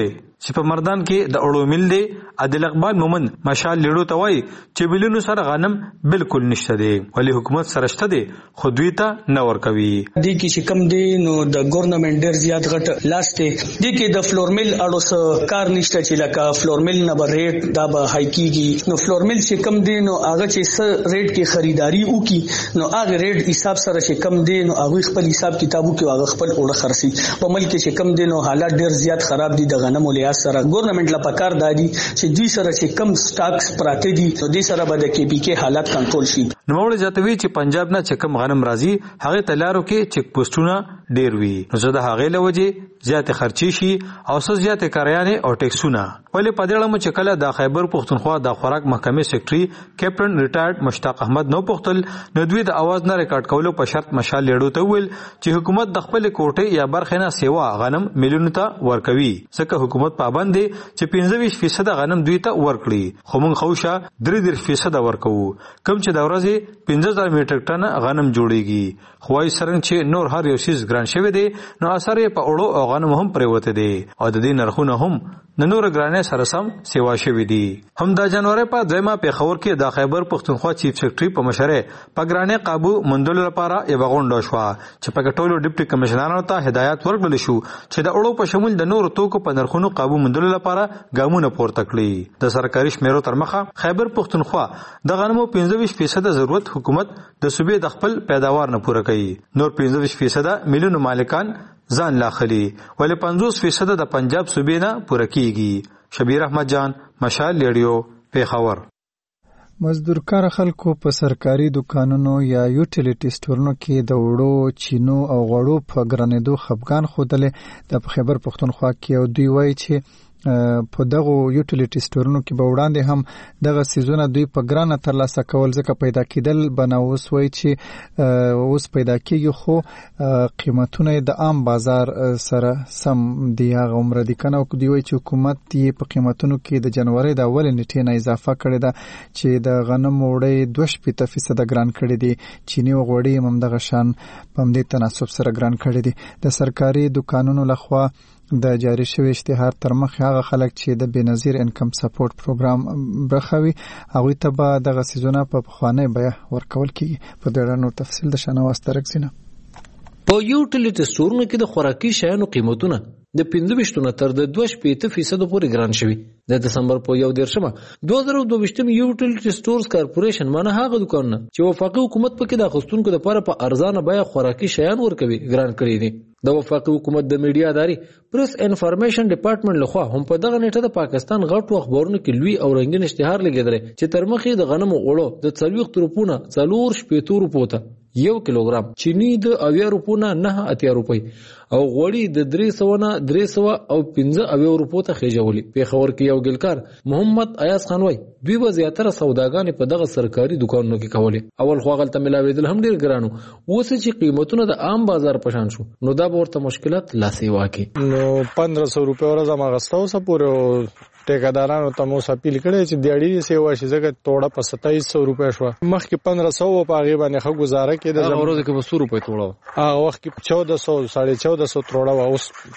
[SPEAKER 3] چې په مردان کې د اړو مل دی. عادل اقبال مومند مشال لیړو ته وایي چې ملیونو سره غنم بالکل نشته دی ولی حکومت سره شته دی خو دوی ته نه ورکوي.
[SPEAKER 8] دې کې چې کم دی نو د ګورنمنت ډېر زیات غټ لاس دی. دې کې د فلور مل اړو سره کار نشته چې لکه فلور مل نه به ریټ دا به هاي کیږي. نو فلور مل چې کم دی نو هغه چې څه ریټ کې خریداري وکي نو هغه ریټ حساب سره چې کم دی نو هغه خپل حساب کتابو کې هغه خپل اوړه خرسي. په ملک کې چې کم دی نو حالات ډېر زیات خراب دي د غنمو لیاس سره. ګورنمنت لا پکار دادي چې دوی سره چې کم سٹاکس پراته دي نو دوی سره به د کې پی کې حالات کنټرول شي.
[SPEAKER 3] نو موږ ځاتوي چې پنجاب نه چې کم غنم راځي هغه تلارو کې چک پوسټونه ډېر وي نو زه د هغه لوجه زیات خرچي شي او زیات کاریانه او ټیکسونه. ولې په دې اړه چې کله د خیبر پښتونخوا د خوراک محکمې سیکریټري کیپټن ریټایرډ مشتاق احمد نو پختل نو دوی د اواز نه ریکارډ کولو په شرط مشال لیړو ته ویل چې حکومت د خپل کوټې یا برخه نه سیوا غنم میلیونو ته ورکوي ځکه حکومت پابند دی چې 25% غنم دوی ته ورکړي خو موږ خوشا 3% ورکو کوم چې د ورځې 15000 میټریک ټن غنم جوړیږي. خوای سرنګ چې نور هر یو شیز ګران شوی دی نو اثر یې په اړو او غنم هم پریوته دی او د دې نرخونه هم نور ګرانه سره سم سیوا شوی دی. هم د جنوري په دویمه پیښور کې د خیبر پښتونخوا چیف سیکریټري په مشره په ګرانه قابو مندل لپاره یو غونډه شو چې په ټولو ډیپټي کمشنرانو ته هدایت ورکړل شو چې د اړو په شمول د نور توکو په نرخونو قابو مندل لپاره ګامونه پورته کړي. د سرکاري شمیرو تر مخه خیبر پښتونخوا د غنمو 25% ضرورت حکومت د صوبې د خپل پیداوار نه پوره کوي. نور 25% میلیونو مالکان ځان لاخلي ولې 50% د پنجاب صوبې نه پوره کیږي. شبیر احمد جان مشال لیډیو پیښور.
[SPEAKER 1] مزدورکار خلکو په سرکاري دکانونو یا یوټیلیټي سټورونو کې د وړو چینو او غوړو په ګرانېدو خفګان ښودلې د خیبر پښتونخوا کې او دوی وایي چې په دغه یوټیلیټي سټورونو کې به وړاندې هم دغه سیزونه دوی په ګرانه ترلاسه کول ځکه پیدا کېدل بناوس وایي چې اوس پیدا کېږي خو قیمتونه د عام بازار سره سم دی هغه عمر دي کنه. او دوی وایي چې حکومت یې په قیمتونو کې د جنوري د اول نیټې نه اضافه کړې ده چې د غنم وړۍ 2% ګران کړي دي. چینی او غوړي هم دغه شان په دې تناسب سره ګران کړي دي. د سرکاري دکانونو لخوا د جاری شوی اشتهار تر مخ هغه خلک چې د بنظیر انکم سپورټ پروګرام برخوي هغه ته به دغه سیزونه په خوانه بیا ورکول کیږي. په دې اړه نور تفصیل د شنواس ترکسینه.
[SPEAKER 22] په یوټیلیټي سټورونو کې د خوراکي شیانو قیمتونه د 15 تر د 2% پورې ګران شوي. د دسمبر په 1 2022 یوټیلیټي سټورز کارپوریشن معنی هغه دکانونه چې وفاقي حکومت پکې د خستونکو لپاره په ارزانه بیه خوراکي شیان ورکوي ګران کړي دي. د وفاقي حکومت د میډیا اداري پریس انفارمیشن ډپارټمنټ لخوا هم په دغه نیټه د پاکستان غټو اخبارونو کې لوی او رنگین اشتهار لګیدل چې تر مخې د غنمو اوړو د 40 روپونه 4 روپو ته 1 کیلوګرام، چینی د 80 روپونه 9 روپۍ او غوړي د 300 او 15 روپو ته خېجولي. پیښور کې یو ګلکار محمد ایاز خان وای دوی به زیاتره سوداګانې په دغه سرکاري دکانونو کې کولې. اول خو غلطه ملاویدل هم ډیر ګرانو، اوس چې قیمتونه د عام بازار په شان شو نو دا ورته مشکلات لاسي واکي.
[SPEAKER 23] نو 1500 روپے ورځ ما غستاو سه پورې ټیکادارانو ته مو اپیل کړی چې د اړې سیوا شي زګه توړه په 2700 روپے شو، مخکې 1500 په هغه باندې خو گزاره کېده.
[SPEAKER 22] هغه ورځ کې 200 روپے توړه،
[SPEAKER 23] هغه وخت کې 1400 1450 توړه او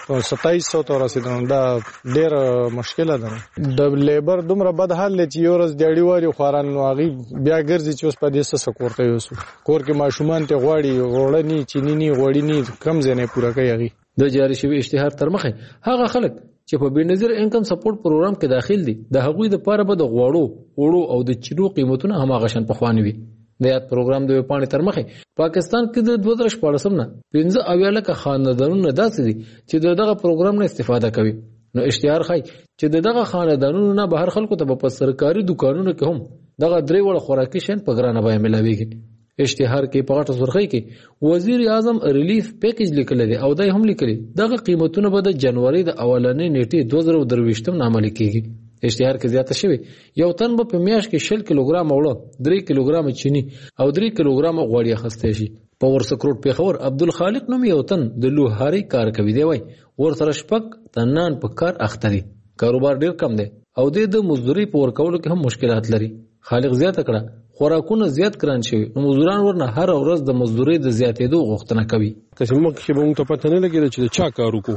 [SPEAKER 23] 2700 ته رسیدل. دا ډیر مشکله ده. د لیبر دومره بد حال چې یو ورځ د اړې وری خوران نو هغه بیا ګرځي چې اوس په دې څه کوړته یوسو کور کې ماشومان ته غواړي غوړنی چینی غوړی کم ځنه پوره کوي.
[SPEAKER 22] د جاری شوی اشتهار تر مخه هغه خلک چې په بنظیر انکم سپورټ پروګرام کې داخل دي د هغوی د پاره به د غوړو او د چینو قیمتونه هم هغه شان پخوانی وي. د یاد پروګرام د پاڼې تر مخه پاکستان کې د 2014 نه 15 لکه خاندانونه داسې دي چې دغه پروګرام نه استفاده کوي. نو اشتهار خای چې دغه خاندانونو نه بهر خلکو ته په سرکاري دکانونو کې هم دغه درې وړ خوراکي شین په ګرانه بیه ملاويږي. اشتهار کې په غټه سرخی کې وزیر اعظم ریلیف پیکیج لیکل دي او دای هم لیکلي دغه قیمتونه به د جنوري د اولنې نیټې 2023 عملي کیږي. اشتهار کې زیاته شوی یو تن به په میاشت کې 60 کیلوګرام اوړه 3 کیلوګرام چینی او 3 کیلوګرام غوړي اخیسته شي. په ورسکروټ پیښور عبدالخالق نوم یو تن د لوهاري کار کوي دی وای ورسره شپک تنان په کار اختري کاروبار ډیر کم دی او د مزدوري په ورکولو کې هم مشکلات لري. خالق زیاته کړه خوراکونه زیات ګران شوی نو مزدوران ورنه هر ورځ د مزدوري د زیاتېدو غوښتنه کوي.
[SPEAKER 24] که موږ کې به موږ ته پته نه لګیږي چې چا کار وکړو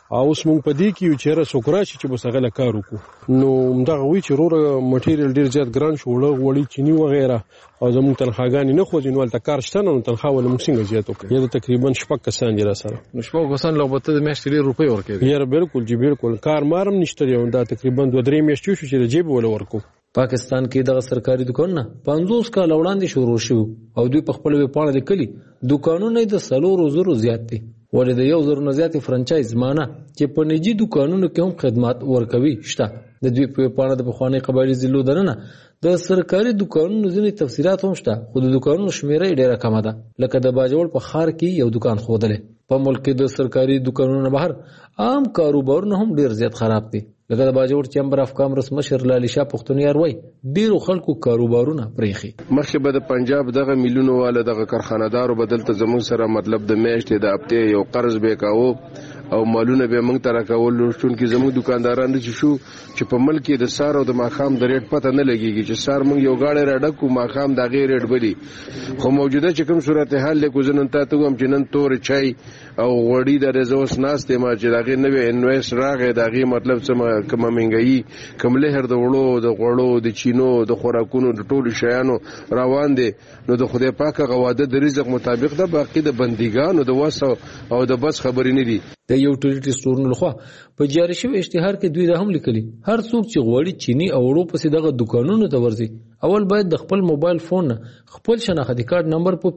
[SPEAKER 7] اوس مونږ په دې کې یو چیرې سوکراشي چې بس هغه کار وکړو نو دا وی چې روره مټیریل ډیر زیات ګران شو وړي چینی وغیرہ او زموږ تنخواګانی نه خو ځینوال ته کار شته نو تنخوا ول موږ څنګه زیات وکړو یا تقریبا شپږ کسان دي را سره
[SPEAKER 22] نو شپږ کسان لوبته د میاشتې ډیر روپۍ ورکوي
[SPEAKER 7] یاره بالکل جی بالکل کار مارم نشته یو دا تقریبا 2-3 میاشتې شو چې د جیب ول ورکو
[SPEAKER 22] پاکستان کې دغه سرکاري دکانونه 50 کال وړاندې شروع شو او دوی په خپل ویبپاڼه لیکلي دکانونه د 300 زیات دي ولې د 1000 نه زیات فرانچایز مانه چې په نجی دکانونو کې هم خدمات ورکوي شته د دوی په ویبپاڼه د بخوانی قبایلی ضلعو دننه د سرکاري دکانونو ځینې تفصیلات هم شته خو د دکانونو شمیره ډیره کمه ده لکه د باجوړ په خار کې یو دکان خوده په ملک کې د سرکاري دکانونو بهر عام کاروبارونه هم ډیر زیات خراب دي لکه د باجوړ چیمبر اف کامرس مشر لالی شاه پښتونیار وای ډیرو خلکو کاروبارونه پریخي
[SPEAKER 9] مخکې به د پنجاب دغه میلیونو والا دغه کارخانه‌دارو بدلته زموږ سره مطلب د میاشتې د هفته یو قرض به کاوه او مالونه به موږ ته راکول شون کې زموږ دکانداران چې شو چې په ملک د سار او د ماخام د ریټ پته نه لګيږي چې سار موږ یو غاړه راډکو ماخام د غیر ریټ بلی خو موجوده چې کوم صورتحال له کوزنن ته ته هم چې نن تور چای او وړي د رزوس ناشته ما چې دغه نوې انویس راغې دغه مطلب څه کومه منګي کوم لهر د غوړو د چینو د خوراکونو د ټولو شیانو روان دي نو د خدای پاک غواده د رزق مطابق د باقی د بندګانو د وسو او د بس خبرې نه دي
[SPEAKER 22] د یوټیلیټي سټورونو لخوا په جاری شوی اشتهار کې دوی د هم لیکلي هر څوک چې غوړي چینی او وړو پسې دغه دکانونو ته ورځي اول باید د خپل موبایل فون خپل شناختی کارت نمبر په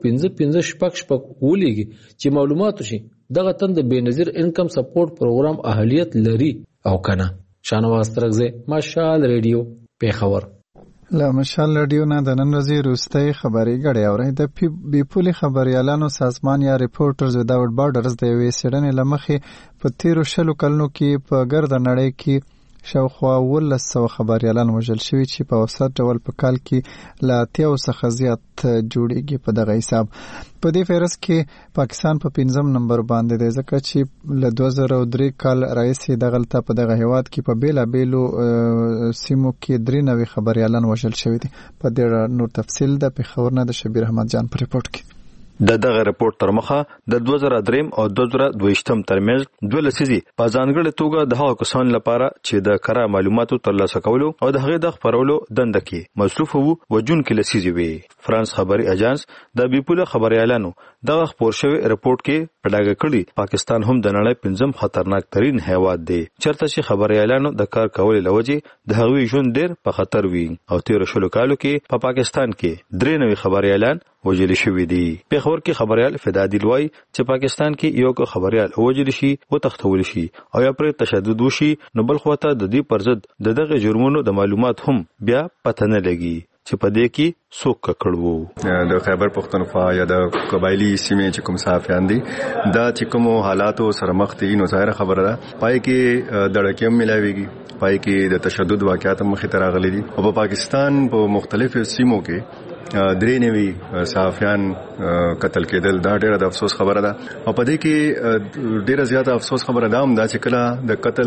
[SPEAKER 22] 55 ولېږي چې معلومات شي دغه تند بېنظیر انکم سپورټ پروګرام اهلیت لري او کنه شانواز ترغزه مشال ریډیو پیښور
[SPEAKER 1] له مشال رادیو نه د نن ورځې وروستۍ خبري غړي اوري د بیپولي خبريالانو سازمان یا ریپورټرز وداوټ بارډرز د یوې سړنې لمخې په 13 کلونو کې په ګرد نړۍ کې شاوخوا 1900 خبريالان وژل شوي چې په اوسط ډول په کال کې لا 30 څخه زیات جوړیږي په دغه حساب په دې فهرست کې پاکستان په 5م نمبر باندې دی ځکه چې له 2003 کال راځي دغلته په دغه هیواد کې په بیلا بیلو سیمو کې 93 خبريالان وژل شوي دي په دې نور تفصیل د پیښور نه د شبیر احمد جان په ریپورت کې
[SPEAKER 11] دغه ریپورت تر مخه د 2003 او 2022 ترمنځ دوه لسیزي په ځانګړې توګه د هغو کسانو لپاره چې د کره معلوماتو ترلاسه کولو او د هغې د خپرولو دنده کې مصروف وو وجونکې لسیزي وي فرانس خبري اژانس د بیپوله خبريالانو دغه خبر شوی ریپورت کې پډاګه کړي پاکستان هم د نړۍ 5م خطرناک ترين هیواد دی چرته چې خبريالانو د کار کولو لوجه د هغوی ژوند ډیر په خطر وي او 13 کالو کې په پاکستان کې 93 خبريالان وجل شوی دی پیښور کې خبريال فدادی لوی چې پاکستان کې یو خبريال وجل شي او تختول شي او یا پر تشدد وشي نو بل خواته د دې پرځد دغه جرمونو د معلومات هم بیا پته نه لګي چې په دې کې څوک کړو
[SPEAKER 24] د خیبر پختونخوا یا د قبایلی سیمې چې کوم صحافیان دي دا چې کوم حالاتو سره مخ دي نو ظاهر خبره ده پای کې دړکې ملاويږي پای کې د تشدد واقعات مخې ته راغلي دي او په پاکستان په مختلفو سیمو کې درې نوي صحافیان قتل کېدل دا ډېره د افسوس خبره ده او په دې کې ډېره زیاته افسوس خبره ده هم دا چې کله د قتل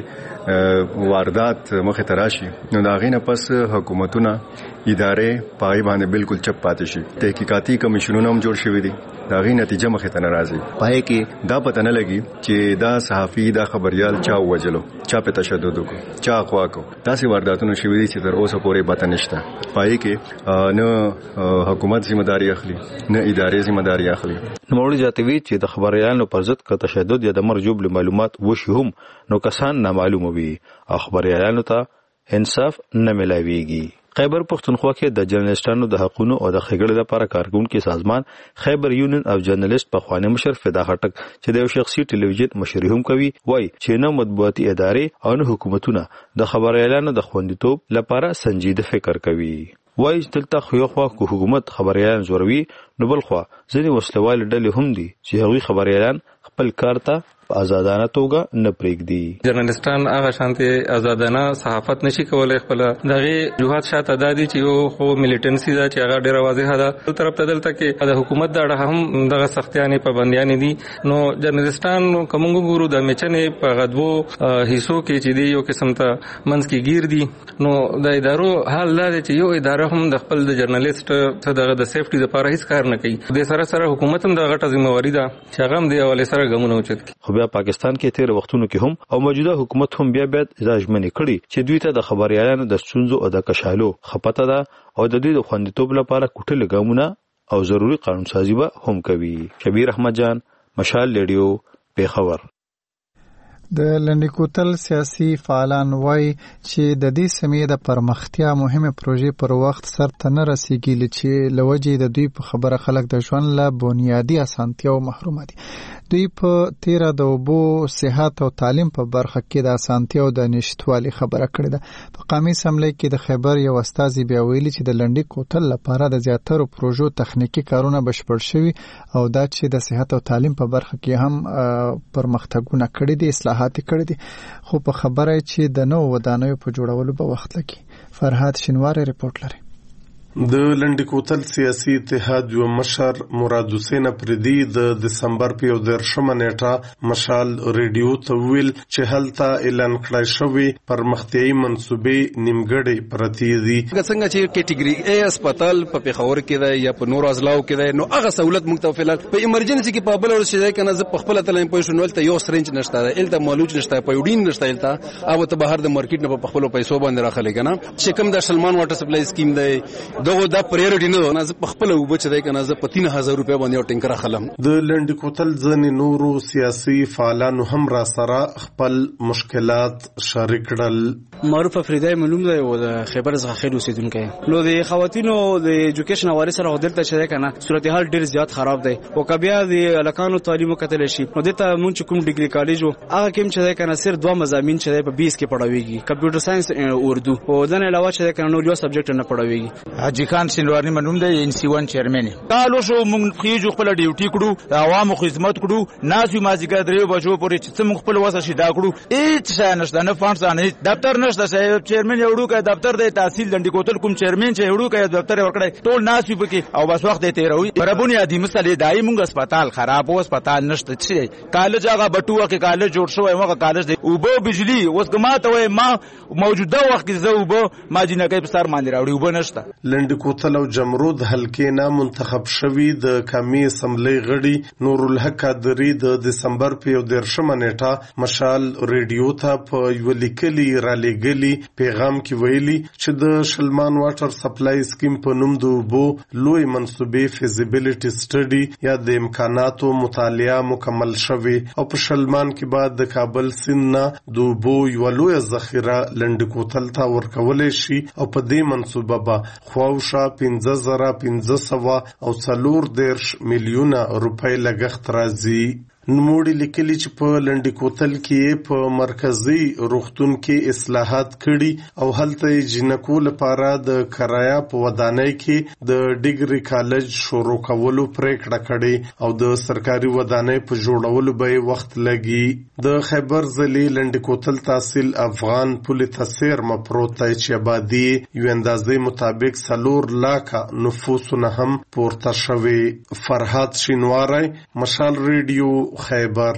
[SPEAKER 24] داسې واردات مخې ته راشي نو دا غینه پس حکومتونه ادارې پای باندې بالکل چپ پاتې شي تحقیقاتي کمیشنونه هم جوړ شوي دي دا غي نتیجه مخې ته ناراضي پای کې دا پته نه لګي چې دا صحافي دا خبريال چا وجلو چا په تشدد وکړو چا خوا کو داسې وارداتونه شوي دي چې تر اوسه پورې پته نشته پای کې نه حکومت ذمہ داری اخلي نه ادارې ذمہ داری اخلي
[SPEAKER 11] نوموړي جاتوي چې د خبريالانو پر ضد ک تشدد یا د مرجوب معلومات وشي هم نو کسان نامعلوم وي خبريالانو ته انصاف نه ملاويږي خیبر پختونخوا کې د جرنالستانو د حقوقو او د خګړې لپاره کارکونکو سازمان خیبر یونین اف جرنالست په خوانې مشر فدا خټک چې د یو شخصي ټلویزیون مشر هم کوي وای چې نه مطبوعاتي ادارې او نه حکومتونه د خبريالانو د خوندیتوب لپاره سنجیده فکر کوي وای دلته خو یو خوا حکومت خبريالان زوروي نو بل خوا ځینې وسلوال ډلې هم دي چې هغوی خبريالان خپل کار ته آزادانه توګه نه پرېږدي
[SPEAKER 25] جرنالستان هغه شانتي آزادانه صحافت نشي کولای خپل دغه جوهات شاته دادي چې یو خو میلیټنسي دا چې هغه ډیره واضحه ده بل طرف ته دلته کې د حکومت دا هم دغه سختیانې پابندیان دي نو جرنالستان کومو ګورو د میچنې په غدوو حصو کې چې دی یو قسم ته منځ کې گیر دي نو د ادارو حال دا چې یو اداره هم د خپل د جرنالست دغه د سیفټي لپاره هیڅ کار نه کوي د سره حکومت هم د غټه ذمہواری ده چې هغه هم د اول سره ګمونه اوچت
[SPEAKER 11] خو بیا پاکستان کې تیر وختونو کې هم او موجوده حکومت هم بیا ځاجمنې کړي چې دوی ته د خبريالانو د ستونزو او د کشالو خپته ده او د دوی د خوندیتوب لپاره کوټل ګامونه او ضروری قانون سازي به هم کوي. شبیر احمد جان، مشال ریډیو، پیښور.
[SPEAKER 1] د لنډکوتل سیاسي فعالان وایي چې د دې سیمې د پرمختیا مهمه پروژې پر وخت سرته نه رسیږي چې لوجې د دوی په خبره خلک د ژوند له بنیادی اسانتیاو محروم دي. دوی په تیرا د اوبو، صحت او تعلیم په برخه کې د اسانتیاو د نشټوالي خبره کړې ده. په قومي اسمبلی کې د خیبر یو استازي بیا ویلي چې د لنډکوتل لپاره د زیاترو پروژو تخنیکی کارونه بشپړ شوي او دا چې د صحت او تعلیم په برخه کې هم پرمختګونه کړي دي، اصلاحات کړی دي، خو په خبره چې د نو ودانیو په جوړولو به وخت لګي. فرهاد شینواری رپورټ لري.
[SPEAKER 15] د لنډکوتل سیاسي اتحاد یو مشر مراد حسین افریدي د دسمبر په 14 نیټه مشال ریډیو ته ویل چې هلته اعلان کړی شوی پرمختیایي منصوبې نیمګړې پرتې دي.
[SPEAKER 4] څنګه چې کټګوري A هسپتال په پیښور کې ده یا په نور اضلاع کې ده، نو هغه سہولت موږ ته فعلا په ایمرجنسي کې په بل ورځ شي کنه زه په خپل تلم پوه شو، نو یو سرنج نشته، الته مولوج نشته، پایوډین نشته، الته او ته بهر د مارکیټ نه په خپل پیسو باندې راخلې کنه چې کوم د سلمان واټر سپلای سکیم دی دغه دا پریورټی نه نه زه په خپل وبچ دی کنه زه په 3000 روپیا باندې یو ټینکر خلم.
[SPEAKER 15] د لنډکوتل ځنې نورو سیاسي فعالانو هم را سره خپل مشکلات شریک کړل.
[SPEAKER 5] معروف افریدی معلوم دی او د خیبر څخه خیر اوسیدونکو نو د خواتینو د ایجوکیشن حواله سره هدل ته شته کنه صورتحال ډیر زیات خراب دی او کبیا د الکانو تعلیم کتل شي نو دته مونږ کوم ډیګری کالج هغه کوم چې کنه صرف 2 مضامین چې په 20 کې پڑھاويږي، کمپیوټر ساينس اردو او دنه علاوه چې کنه نو یو سبجیکټ نه پڑھاويږي.
[SPEAKER 10] حاجی خان سینوارنی منوم دی NC1 چیرمن. کالو شو مونږ خېجو خپل ډیوټي کړو، عوامو خدمت کړو، ناس یو مازیګر درې بجو پورې چې موږ خپل واسه شي دا کړو. هیڅ څه نشته، نه فانډز نه دفتر نشته، صاحب چیرمن یوړو کې دفتر د تحصیل لنډکوتل کوم چیرمن چې یوړو کې دفتر ورکړی ټول ناس یو پکې او بس وخت ته روي. برابونی ادي مسلې دای مونږ هسپتال خراب او هسپتال نشته، چې کالج هغه بټوه کې کالج جوړ شو هغه کالج دی او به بجلی اوس ګماته وای ما موجوده وخت کې زه وبو ما جنګي په سر باندې راوړي وبو نشته.
[SPEAKER 15] لنډکوتل او جمرود حلقې نه منتخب شوی د قومي اسمبلی غړي نور الحق قادری د دسمبر په 14 نیټه مشال ریډیو ته په یو لیکلي را لګلی پیغام کې ویلي چې د شلمان واټر سپلای سکیم په نوم د وبو لوی منصوبې فیزیبিলিټي سټډي یا د امکاناتو مطالعه مکمل شوی او په شلمان کې بعد د کابل سیند نه د وبو یو لوی ذخیره لنډکوتل ته ورکولې شي او په دې منصوبه به خواوشا 15,500 او 4 میلیونه روپۍ لګښت راځي. نوموړي لیکلي چې په لنډکوتل کې په مرکزی روغتون کې اصلاحات کړي او هلته جنکو لپاره د کرایه په ودانۍ کې د ډیګري کالج شروع کولو پریکړه کړې او د سرکاري ودانۍ په جوړولو به وخت لګي. د خیبر ضلع لنډکوتل تحصیل افغان پل تسیر مپروت دی چې آبادی یو اندازې مطابق 4 لک نفوسونه هم پورته شوي. فرهاد شینواری، مشال ریډیو، خیبر.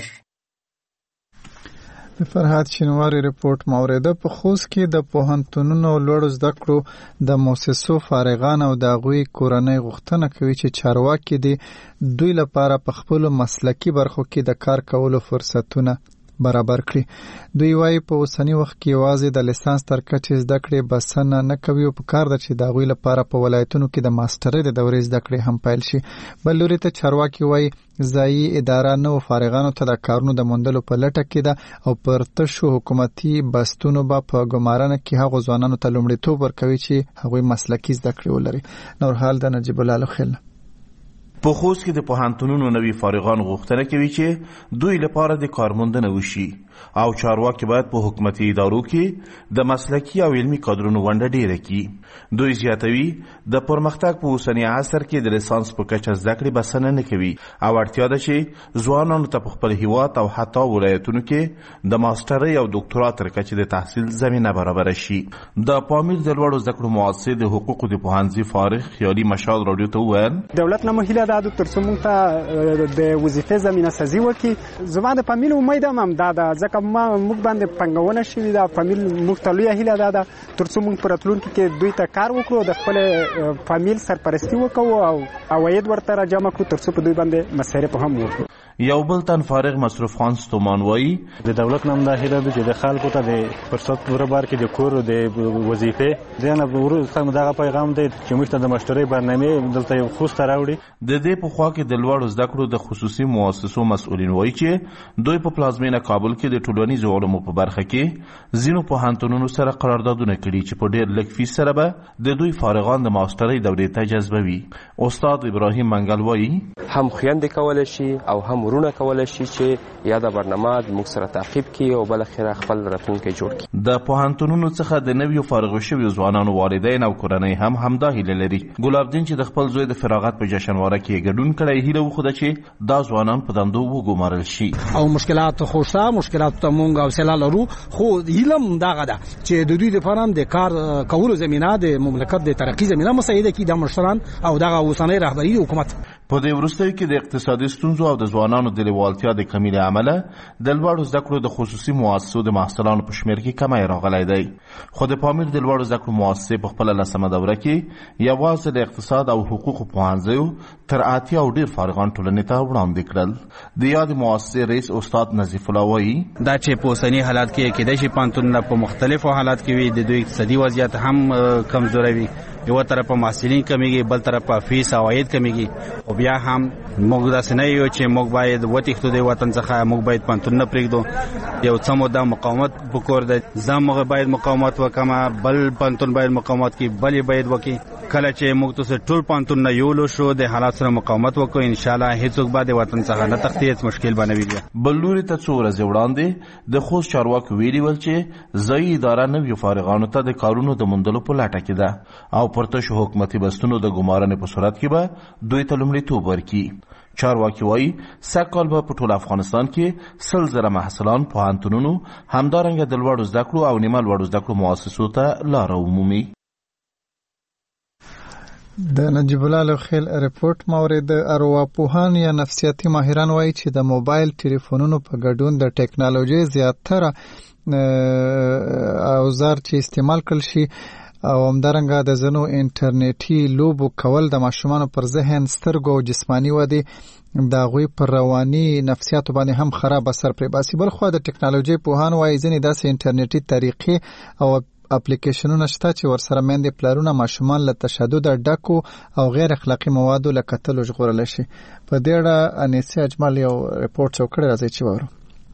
[SPEAKER 1] د فرهاد شینواری رپورټ موریده. په خوست کې د پوهنتونونو لوړ زده کړو د مؤسسو فارغان او د غوي کورنۍ غوښتنه کوي چې چارواکي دي دوی لپاره په خپل مسلکی برخو کې د کار کولو فرصتونه برابر کړي. دوی وايي په اوسنی وخت کې یوازې د لیسانس تر کچې زده کړې بسنه نه کوي او په کار ده چې د غوي لپاره په ولایتونو کې د ماسترۍ د دورې زده کړې هم پیل شي. بل لوري ته چارواکي وايي ځایي اداره نو فارغانو ته د کارونو د موندلو په لټه کې ده او پر تشو حکومتي بستونو به په ګمارنه کې هغو ځوانانو ته لومړیتوب ورکوي چې هغوی مسلکي زده کړې ولري. نور حال د نجیب الله خیل.
[SPEAKER 12] په خوست کې د پوهنتونونو نوي فارغان غوښتنه کوي چې دوی لپاره د کارموندنه وشي او چارواکي باید په حکومتي ادارو کې د مسلکي او علمي کادرونو ونډه ډیره کړي. دوی زیاتوي د پرمختګ په اوسنی عصر کې د لیسانس په کچه زده کړې بسنه نه کوي او اړتیا ده چې ځوانانو ته په خپل هیواد او حتی ولایتونو کې د ماسترۍ او ډاکټرا تر کچې د تحصیل زمینه برابر شي. د پامیر د لوړو زده کړو مؤسسې د حقوقو د پوهنځي فارغ خیالي مشال راډیو ته وویل
[SPEAKER 13] دولت نه مهیله دادو ترڅو موږ ته د وظیفې زمینه سازي وکړي. زما د فامیل امید هم دا ده ځکه موږ باندې پنګونه شوې ده. فامیل موږ ته لویه هیله دا ده ترڅو موږ په راتلونکي کې دوی ته کار وکړو، د خپل فامیل سرپرستی وکړو او عواید ورته راجمع کړو ترڅو په دوی باندې مصرف هم وکړو.
[SPEAKER 12] یو بل تن فارغ مصرف خان ستومان وایي
[SPEAKER 14] د دولت نام دا هیله ده چې د خلکو ته د فرصت برابر کړي د کور د وظیفې دنه ورسته دغه پیغام دی چې موږ ته د مشتری برنامه دلته یو خوسته راوړي.
[SPEAKER 12] د دې په خوا کې د لوړو زده کړو د خصوصي مؤسسو مسؤلین وایي چې دوی په پلازمینه کابل کې د ټولنیزو علومو په برخه کې ځینو پوهنتونونو سره قراردادونه کړي چې په ډېر لږ فیس سره به د دوی فارغان د ماسترۍ دورې ته جذبوي. استاد ابراهیم منګل وایي
[SPEAKER 16] هم خویندې کولی شي او هم ورونه کولی شي چې یا د برنامه موږ سره تعقیب کړي او بالاخره خپل راتلونکی جوړ کړي.
[SPEAKER 12] د پوهنتونونو څخه د نویو فارغ شویو ځوانانو والدین او کورنۍ هم همدا هیله لري. ګلاب دین چې د خپل زوی د فراغت په جشنواره کې ګډون کړی هیله وښوده چې دا ځوانان په دندو وګمارل شي.
[SPEAKER 17] او مشکلات خو شته، مشکلات ته مونږ حوصله لرو، خو هیله مونږ دغه ده چې د دوی لپاره د کار کولو زمینه د مملکت د ترقی زمینه مساعده کړي د مشران او دغه اوسنۍ رهبری حکومت.
[SPEAKER 12] په دې وروستیو کې د اقتصادي ستونزو او د ځوانانو د لیوالتیا د کمی له امله د لوړو زده کړو د خصوصي مؤسسو د محصلانو په شمېر کې کمی راغلی دی. خو د پامیر د لوړو زده کړو مؤسسې په خپله 10مه دوره کې یوازې د اقتصاد او حقوقو پوهنځیو تر 80 او ډېر فارغان ټولنې ته وړاندې کړل. د یادې مؤسسې رئیس استاد نظیف الله وایي
[SPEAKER 20] دا چې په اوسني حالات کې کېدای شي پوهنتونونه په مختلفو حالات کې وي، د دوی اقتصادي وضعیت هم کمزوری وي، یو طرف په محصلین کمیږي، بل طرف په فیس عواید کمیږي. او بیا هم موږ داسې نه یو چې موږ باید وتښتو د وطن څخه، موږ باید پوهنتونونه پرېږدو. یو څه موده مقاومت پکار دی، زه موږ باید مقاومت وکړم، بل پوهنتون باید مقاومت کړي، بل یې باید وکړي. کله چې موږ تاسو ټول پوهنتونونه یولو شو د حالات سره مقاومت وکړو، انشاءالله هیڅوک به د وطن څخه نه تښتي، هیڅ مشکل به نه وي.
[SPEAKER 12] بل لوري ته څو ورځې وړاندې د خوست چارواکو ویلي ول چې ځایي اداره نویو فارغانو ته د کارونو د موندلو په لټه کې ده او پر تشو حکومتي بستونو د ګمارنې په صورت کې به دوی ته لومړیتوب ورکړي. چارواکي وایي سږکال به په ټول افغانستان کې 100,000 محصلان پوهنتونونو همدارنګه د لوړو زده کړو او نیمه لوړو زده کړو مؤسسو ته لاره ومومي.
[SPEAKER 1] د نجیب الله لوخیل رپورت مورد ارواپوهان یا نفسیاتي ماهران وایي چې د موبایل ټلیفونونو په ګډون د ټیکنالوژي زیاتره اوزار چې استعمال کړل شي او همدارنګه د ځینو انټرنیټي لوبو کول د ماشومانو پر ذهن، سترګو او جسماني ودې د هغوی پر رواني نفسیاتو باندې هم خراب اثر پرې باسي. بل خو د ټیکنالوژي پوهان وایي ځینې داسې انټرنیټي طریقې او اپلیکیشنونه شته چې ورسره میندې پلرونه ماشومان له تشدد ډکو او غیر اخلاقی موادو له کتلو ژغورلی شي. په دې اړه انیسي اجمل یو ریپورټ څوکړی، راځي چې وورو.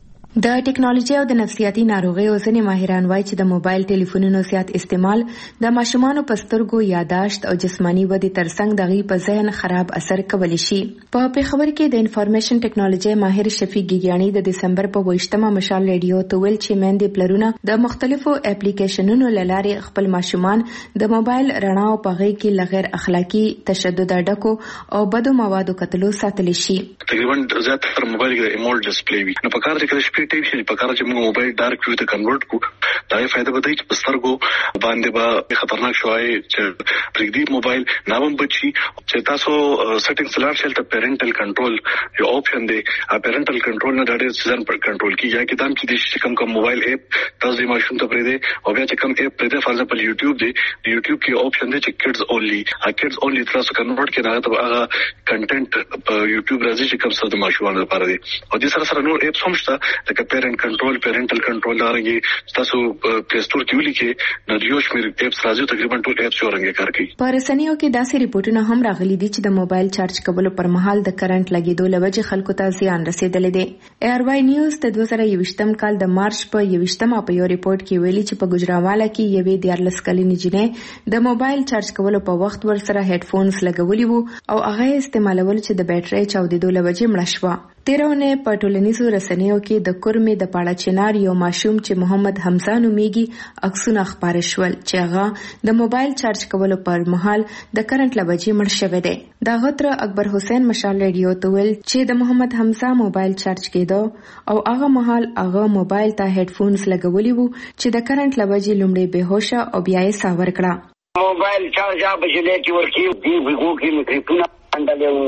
[SPEAKER 26] د ټیکنالوژي او د نفسیاتي ناروغیو ځینې ماهران وایي چې د موبایل ټلیفونونو زیات استعمال د ماشومانو په سترګو، یاداشت او جسماني ودې ترڅنګ د هغوی په ذهن خراب اثر کولی شي. په پېښور کې د انفارمیشن ټیکنالوژي ماهر شفیق ګیګیاني د دسمبر په 28مه مشال ریډیو ته ویل چې میندې پلرونه د مختلفو اپلیکیشنونو له لارې خپل ماشومان د موبایل رڼا او په هغې کې له غیر اخلاقي، تشدد ډکو او بدو موادو کتلو ساتلی شي.
[SPEAKER 27] تقریبا زیاتره موبایل کې د ایمول ډسپلی وي، نو په کار کې ټیپ شي په کار چې موږ موبایل ډارک ویو ته کنورټ کو، دا یې فائدہ به دی چې سترګو باندې به خطرناک شوی چې پرېږدي موبایل ناوم بچي. چې تاسو سیټینګز لار شل ته پیرنټل کنټرول یو اپشن دی، پیرنټل کنټرول نه ډېر سیزن پر کنټرول کی یا کې دام چې د کوم موبایل اپ تاسو د ماشوم ته پرېږدي او بیا چې کوم اپ پرېږدي، فار ایگزامپل یوټیوب دی، د یوټیوب کې اپشن دی چې کډز اونلی، کډز اونلی تاسو کنورټ کړئ دا هغه کنټینټ په یوټیوب راځي چې کوم څه د ماشومانو لپاره دی. او د سره نور اپس هم شته لکه پیرنټل کنټرول دارنګي تاسو پلی سٹور کې ولیکئ نو یو شمېر اپس راځي، تقریبا ټول اپس یو رنګه کار کوي.
[SPEAKER 26] په رسنیو کې داسې ریپورتونه هم راغلي دي چې د موبایل چارج کولو پر مهال د کرنٹ لګیدو له وجې خلکو ته زیان رسیدلی دی. ایر وای نیوز د 2021م کال د مارچ په 21مه په یو ریپورت کې ویلي چې په ګجراواله کې یوې 14 کلنې جنۍ د موبایل چارج کولو په وخت ورسره هډفونز لګولي وو او هغه استعمالول چې د بیټرۍ چاودېدو له وجې مړه شوه. تیرونه په ټولنیزو رسنیو کې د کورمې د پاړه چنار یو ماشوم چې محمد حمزه نومیږي عکسونه خپاره شول چې هغه د موبایل چارج کولو پر مهال د کرنٹ له وجې مړ شوی دی. دا غتر اکبر حسین مشال ریډیو ته ویل چې د محمد حمزه موبایل چارج کېدو او هغه مهال هغه موبایل ته هډفونز لګولي وو چې د کرنٹ له وجې لومړی بهوشه او بیا یې ساه ورکړه.
[SPEAKER 28] موبایل چارج به چې ورکی دی وګو کې میکروفون اندلې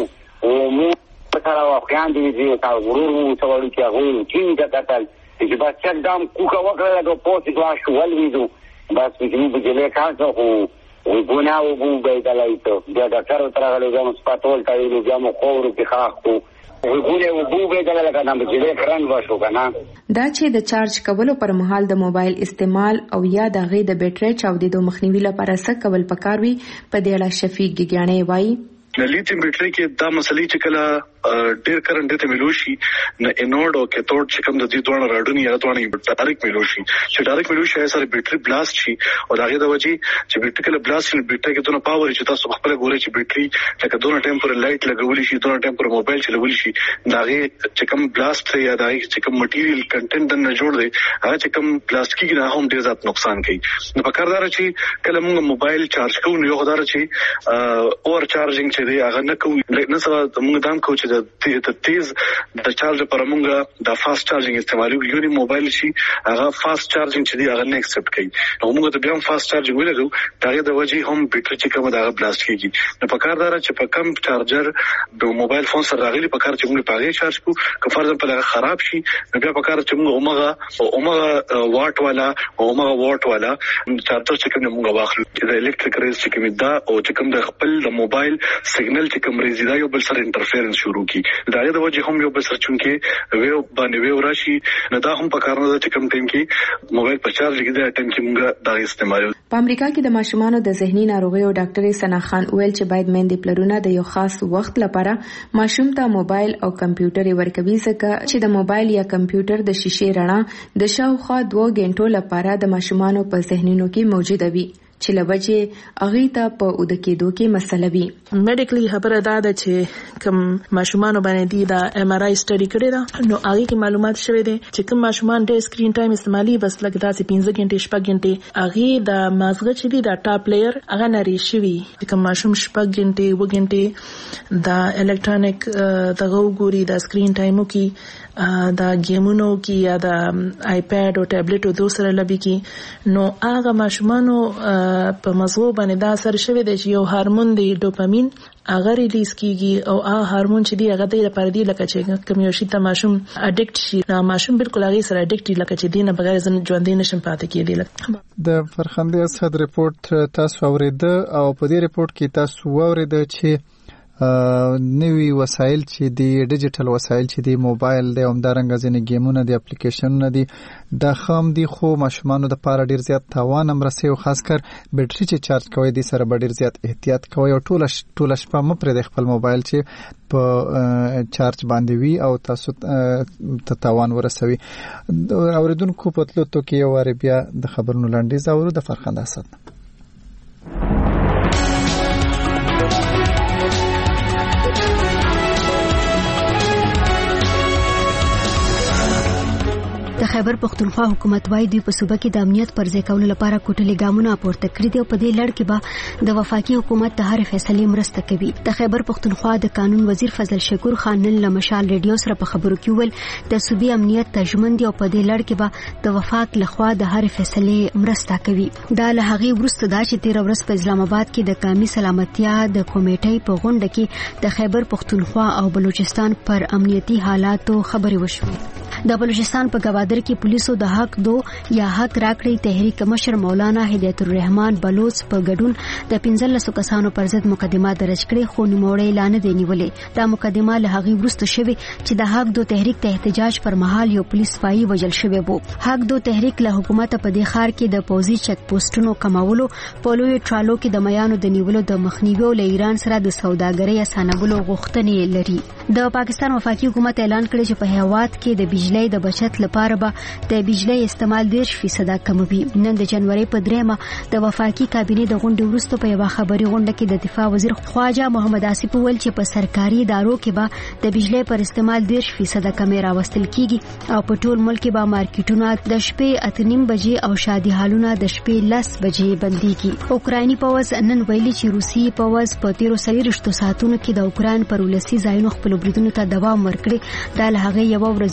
[SPEAKER 2] او مو سره واقعان دي چې ورور مو څوړي چې هغه چې دا کتل چې بس چک دام کوکا وکړه لکه پوسټ واش ولویدو بس چې په جله کاڅو او ګنا او بو بدلای ته دا ډاکټر تر هغه له سپاتول ته ویلو چې مو خور کې خاخو وګوره وګو بدل لکه نام چې کرن واشو کنه
[SPEAKER 26] دا چې د چارج کولو پر مهال د موبایل استعمال او یا د غي د بیټری چاودېدو مخنیوي لپاره څه کول پکاروي په دې اړه شفیق ګیګیانې وایي
[SPEAKER 27] د لیتیم بیټری کې دا مسلې چې کله ډیر کرنټ ته ملوشي نه انورډ او کیتود چې کوم د دې دوه راډونی یا دوه ډایرکټ ملوشي چې ډایرکټ ملوشي سره بیټری بلاست شي او داغه د وجې چې بیټری کله بلاست شي بیټری کې دونه پاور چې تاسو خپل ګورئ چې بیټری لکه دونه ټیمپر لایټ لګول شي دونه ټیمپر موبایل چلول شي داغه چې کوم بلاست یا داغه چې کوم مټیریل کنټینټ نه جوړ دی هغه چې کوم پلاستیکي نه هم ډیر زیات نقصان کوي نو پکاردار چې کله موږ موبایل چارج کوو یو غدار چې اور چارجینګ چې دی هغه نه کوو نه سره موږ دام کوو چې د تیز د چارج پر موږ د فاست چارجینګ استعمالو یو موبایل شي هغه فاست چارجینګ چې دی هغه نه اکسپټ کوي نو موږ ته بیا فاست چارجینګ ولرو داغه د وجې هم بیټری چې کوم داغه بلاست کیږي نو پکاردار چې په کم چارجر د موبایل فون سره راغلي پکار چې موږ پاغه چارج کو که فرض په لاره خراب شي نو بیا پکار چې موږ اومغه واټ والا اومغه واټ والا چارجر چې کوم موږ واخلو چې د الکتریک ریز چې کوم دا او چې کوم د خپل د موبایل سیګنل چې کوم ریز دا یو بل سره انټرفیرنس شروع کی داغه د وجه هم یو بل سره چونکه ویو باندې ویو راشي نه دا هم په کارونه چې کوم ټیم کې موبایل په چارج کې دا ټیم کې موږ دا استعمالو
[SPEAKER 26] په امریکا کې د ماشومانو د ذهني ناروغیو ډاکټر سنا خان ویل چې باید مېندې پلرونه د یو خاص وخت لپاره ماشوم ته موبایل او کمپیوټر ورکوي ځکه چې د موبایل یا کمپیوټر د شیشې رڼا د شاوخوا 2 غنټو لپاره د ماشومانو په ذهنونو کې موجوده وي چې لوجه اغه ته په اود کېدو کې مسله وي
[SPEAKER 3] میډیکلی خبره ده چې کوم ماشومان باندې دی دا ایم آر آی سټډي کړی دا نو هغه کې معلومات شوه دي چې کوم ماشومان ډېر سکرین ټایم استعمالي بس لکه داسې 15 غنټې شپږ غنټې هغه د مازغه چې دی دا ټاپ پلیئر هغه نری شوی کوم ماشوم شپږ غنټې و غنټې دا الکترونیک دغه ګوري دا سکرین ټایمو کې دا گیمونو کې یا دا آیپاد او ټابلیټ او دوسره لبي کې نو هغه ماشومانو په مزغو باندې دا اثر شوی دی چې یو هورمون دی ډوپامین هغه ریلیز کیږي او هغه هورمون چې دی هغه د لپاره دی لکه چې کوم یو شی ته ماشوم اډیکټ شي نو ماشوم بالکل هغه سره اډیکټ لکه چې دینه بغیر ژوند نشم پاتې کېدی
[SPEAKER 1] د فرخندې اسد ریپورت تاسو اورېده او په دې ریپورت کې تاسو اورېده چې نوی وسایل چې دی ډیجیټل وسایل چې دی موبایل دی همدارنګه ځینې گیمونه دی اپلیکیشنونه دی د خام دی خو ماشومانو د پاره ډیر زیات تاوان هم رسي او خاص کر بیټری چې چارج کوي دی سره ډیر زیات احتیاط کوي او ټول شپه م پر د خپل موبایل چې په چارج باندې وي او تاسو ته تاوان ورسوي اوریدونکو په تلو تو کې یو واره بیا د خبرونو لاندې زاورو د فرخنده اسد
[SPEAKER 6] د خیبر پختونخوا حکومت وايي دوی په صوبه کې د امنیت پر ځای کولو لپاره کوټلې ګامونه پورته کړي دي او په دې لړ کې به د وفاقي حکومت ته هر فیصله مرسته کوي د خیبر پختونخوا د قانون وزیر فضل شکور خان نن له مشال ریډیو سره په خبرو کې ویل د صوبې امنیت تضمین دی او په دې لړ کې به د وفاق لخوا د هر فیصله مرسته کوي دا له هغه وروسته دا چې 13 ورځ په اسلام آباد کې د قومي سلامتیا د کمیټې په غونډه کې د خیبر پختونخوا او بلوچستان پر امنیتي حالاتو خبرې وشوې د بلوچستان په گوادر کې پولیسو د حق دو یا حق راکړې تحریک مشر مولانا هدایت الرحمن بلوچ په ګډون د 15 کسانو پر ضد مقدمه درج کړې خو نوموړی اعلان دی نیولې دا مقدمه له هغه وروسته شوې چې د حق دو تحریک ته احتجاج پر مهال یو پولیس سپایي وژل شوی وو حق دو تحریک له حکومت په دې خار کې د پوزي چک پوسټونو کمولو په لوی ټرالو کې د میانو د نیولو د مخنیوي له ایران سره د سوداګرۍ اسانولو غوښتنې لري د پاکستان وفاقي حکومت اعلان کړی چې په هواد کې د بجلی د بچت لپاره به د بجلی استعمال 10% کموي نن د جنوري په 3 د وفاقي کابینې د غونډې وروسته په یو خبري غونډه کې د دفاع وزیر خواجه محمد آصف ویل چې په سرکاري ادارو کې به د بجلی پر استعمال 10% کمې راوستل کیږي او په ټول ملک کې به مارکیټونه د شپې 8:30 بجې او شادي هالونه د شپې 10 بجې بنديږي اوکرایني پوز نن ویلي چې روسي پوز په 13 ساعتونو کې د اوکران پر ولسی ځایونو خپل بریدونو ته دوام ورکړي دا له هغه یو ورځ وروسته ده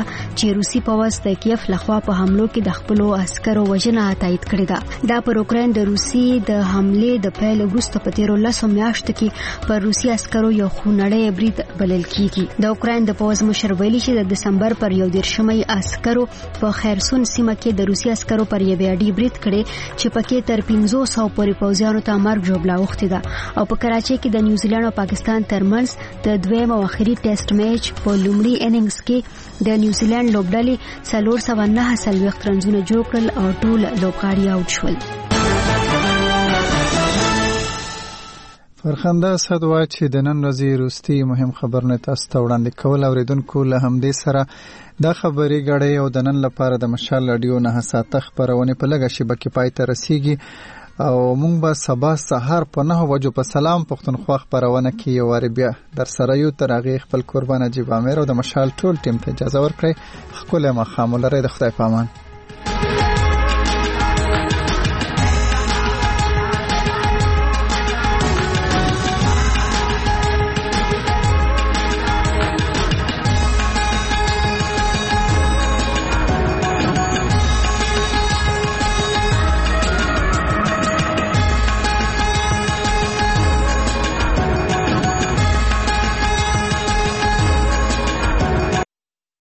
[SPEAKER 6] چې روسي پوځ د کیف لخوا په حملو کې د خپل عسکرو وژنه تایید کړې ده. دا پر اوکراین د روسي د حمله د پیل وروسته په 13 میاشتو کې پر روسي عسکرو یو خونړی برید بلل کیږي. د اوکراین د پوځ مشر ویلي چې د دسمبر پر 11 عسکرو په خیرسون سیمه کې د روسي عسکرو پر یو اډي برید کړي چې پکې تر 500 پورې پوځیانو ته مرګ جوړه اوختي ده. او په کراچۍ کې د نیوزیلند او پاکستان ترمنځ د دویم او اخري ټیسټ میچ په لومړي اننګز کې د نیوزیلند لوبډلې 409 رنونه جوړ کړل او ټول لوبغاړي اوټ شول.
[SPEAKER 1] فرخنده صدوا چې د نن ورځې روستي مهم خبرونه تاسو ته وړاندې کول اوریدونکو له همدې سره دا خبري غړې او د نن لپاره د مشال رادیو نه ساته خبرونه په لګه شبکې پای ته رسیږي او مونږ به سبا سحر په 9 بجو په سلام پښتونخوا خبرونه کې یو وار بیا در سره یو تر هغه خپل قربان جیب امیر او د مشال ټول ټیم ته اجازه ورکړئ. خپل ما خامل لري د خدای پامان.